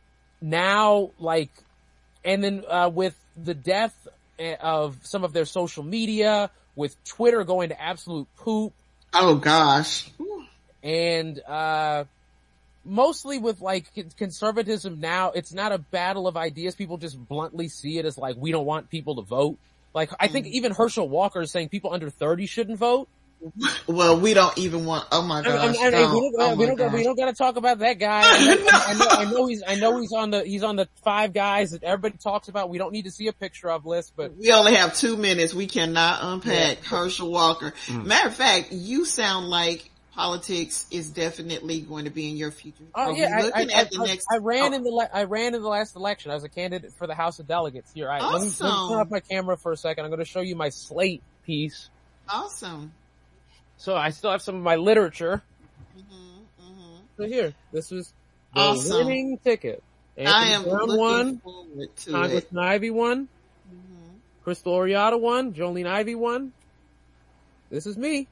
now, like, and then, uh, with the death of some of their social media, with Twitter going to absolute poop. Oh gosh. And, uh, mostly with like conservatism now, it's not a battle of ideas. People just bluntly see it as like, we don't want people to vote. Like, I think even Herschel Walker is saying people under thirty shouldn't vote. Well, we don't even want, oh my gosh. I mean, I mean, no. we don't, oh we don't, we don't gotta talk about that guy. I, know, I know, I know he's, I know he's on the, he's on the five guys that everybody talks about. We don't need to see a picture of list, but. We only have two minutes. We cannot unpack yeah. Herschel Walker. Mm. Matter of fact, you sound like politics is definitely going to be in your future. Oh Are yeah, I, I, at the I, next, I ran oh. in the, le- I ran in the last election. I was a candidate for the House of Delegates here. All right, awesome. let, me, let me turn off my camera for a second. I'm going to show you my slate piece. Awesome. So I still have some of my literature. Mm-hmm, mm-hmm. So here, this was the awesome. winning ticket. Anthony I am Brown looking won, forward to Congressman it. Ivey won, mm-hmm. Crystal Oriata won, Jolene Ivey won. This is me.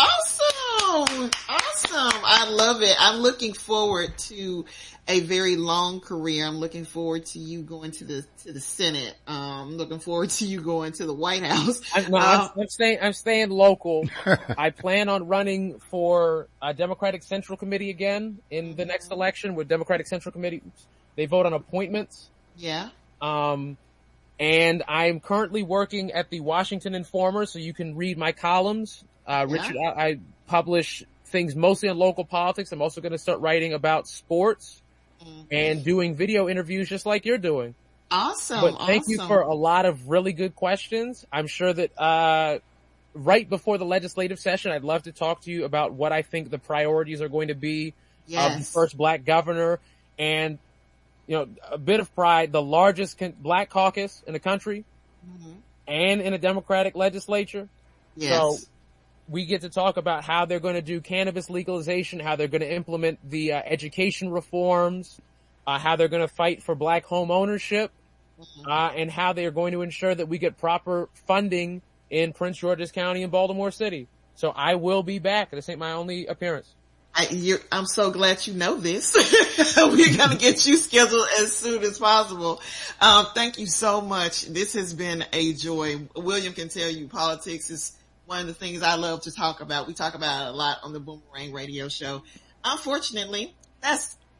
Awesome! Awesome! I love it. I'm looking forward to a very long career. I'm looking forward to you going to the to the Senate. Um, I'm looking forward to you going to the White House. I, no, uh, I'm, I'm staying. I'm staying local. I plan on running for a Democratic Central Committee again in the next election. With Democratic Central Committee, they vote on appointments. Yeah. Um, and I'm currently working at the Washington Informer, so you can read my columns. Uh, yeah. Richard, I, I publish things mostly on local politics. I'm also going to start writing about sports mm-hmm. and doing video interviews just like you're doing. Awesome. But thank awesome. you for a lot of really good questions. I'm sure that, uh, right before the legislative session, I'd love to talk to you about what I think the priorities are going to be yes. of the first black governor and, you know, a bit of pride, the largest con- black caucus in the country mm-hmm. and in a Democratic legislature. Yes. So, we get to talk about how they're going to do cannabis legalization, how they're going to implement the uh, education reforms, uh, how they're going to fight for black home ownership, mm-hmm. uh, and how they're going to ensure that we get proper funding in Prince George's County and Baltimore City. So I will be back. This ain't my only appearance. I, you're, I'm so glad you know this. We're going to get you scheduled as soon as possible. Um, thank you so much. This has been a joy. William can tell you politics is one of the things I love to talk about. We talk about it a lot on the Boomerang Radio Show. Unfortunately, that's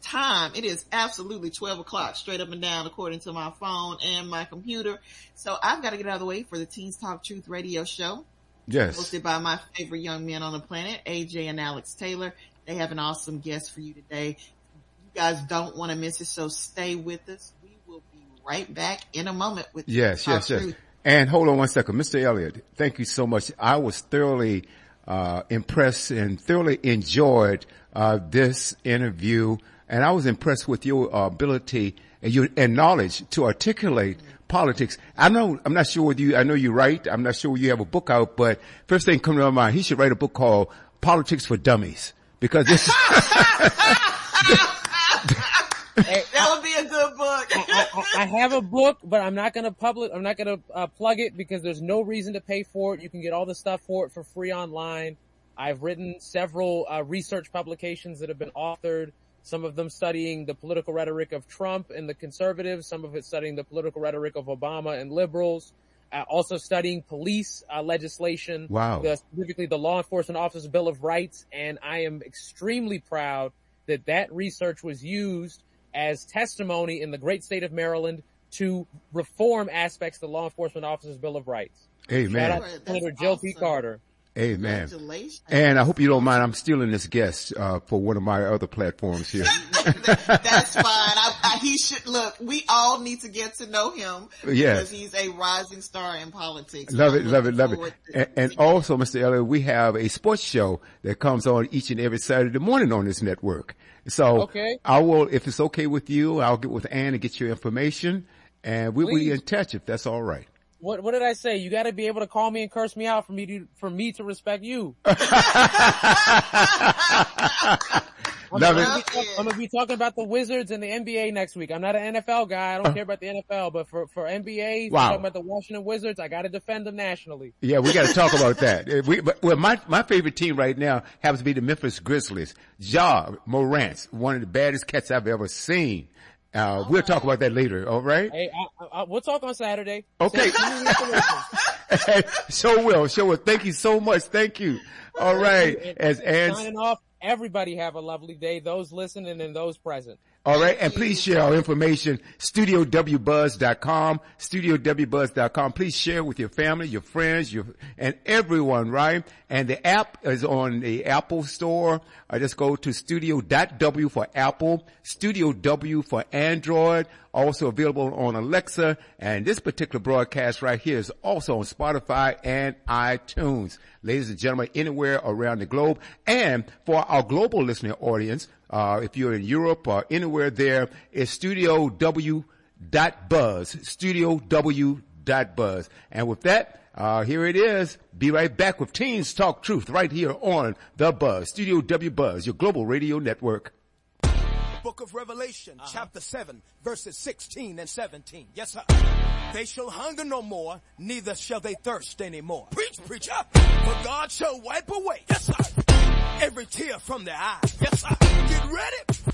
time. It is absolutely twelve o'clock straight up and down according to my phone and my computer. So I've got to get out of the way for the Teens Talk Truth radio show. Yes. Hosted by my favorite young men on the planet, A J and Alex Taylor. They have an awesome guest for you today. You guys don't want to miss it, so stay with us. We will be right back in a moment with Yes, Talk yes, yes. Truth. And hold on one second. Mister Elliott, thank you so much. I was thoroughly uh impressed and thoroughly enjoyed uh this interview, and I was impressed with your uh, ability and your and knowledge to articulate politics. I know, I'm not sure whether you, I know you write, I'm not sure whether you have a book out, but first thing coming to my mind, he should write a book called Politics for Dummies, because this That would be a good book. I, I, I have a book, but I'm not going to publish, I'm not going to uh, plug it because there's no reason to pay for it. You can get all the stuff for it for free online. I've written several uh, research publications that have been authored, some of them studying the political rhetoric of Trump and the conservatives, some of it studying the political rhetoric of Obama and liberals, uh, also studying police uh, legislation, wow. the, specifically the Law Enforcement Officers Bill of Rights, and I am extremely proud that that research was used as testimony in the great state of Maryland to reform aspects of the Law Enforcement Officers Bill of Rights. Amen. Shout out to Senator Jill P. Carter. Amen. Congratulations. And I hope you don't mind, I'm stealing this guest uh for one of my other platforms here. That's fine. I, I, he should look. We all need to get to know him Yes. because he's a rising star in politics. Love I'm it, love it, looking love it. forward to- And, and also, Mister Elliott, we have a sports show that comes on each and every Saturday morning on this network. So Okay. I will, if it's okay with you, I'll get with Ann and get your information, and we'll be Please. in touch if that's all right. What, what did I say? You gotta be able to call me and curse me out for me to, for me to respect you. I'm, Love gonna it. be talk- I'm gonna be talking about the Wizards and the N B A next week. I'm not an N F L guy. I don't care about the N F L, but for, for N B A, Wow. talking about the Washington Wizards, I gotta defend them nationally. Yeah, we got to talk about that. Uh, We, but, well, my my favorite team right now happens to be the Memphis Grizzlies. Ja Morant, one of the baddest cats I've ever seen. Uh, we'll talk about that later. All right. Hey, I, I, we'll talk on Saturday. Okay. Send me the information. Sure will, sure will. Thank you so much. Thank you. All right. And- As Ann, Signing off. Everybody have a lovely day. Those listening and those present. all right. And please share our information, studio w buzz dot com, studio w buzz dot com. Please share with your family, your friends, your, and everyone, right? And the app is on the Apple store. I just go to studio dot w for Apple, Studio W for Android, also available on Alexa. And this particular broadcast right here is also on Spotify and iTunes. Ladies and gentlemen, anywhere around the globe. And for our global listening audience, uh, if you're in Europe or anywhere there, it's studio w dot buzz, studio w dot buzz. And with that, uh, here it is. Be right back with Teens Talk Truth right here on The Buzz, Studio W Buzz, your global radio network. Book of Revelation, uh-huh. chapter seven, verses sixteen and seventeen. Yes, sir. They shall hunger no more, neither shall they thirst anymore. Preach, preacher. For God shall wipe away, yes, sir, every tear from their eye. Yes, sir. Get ready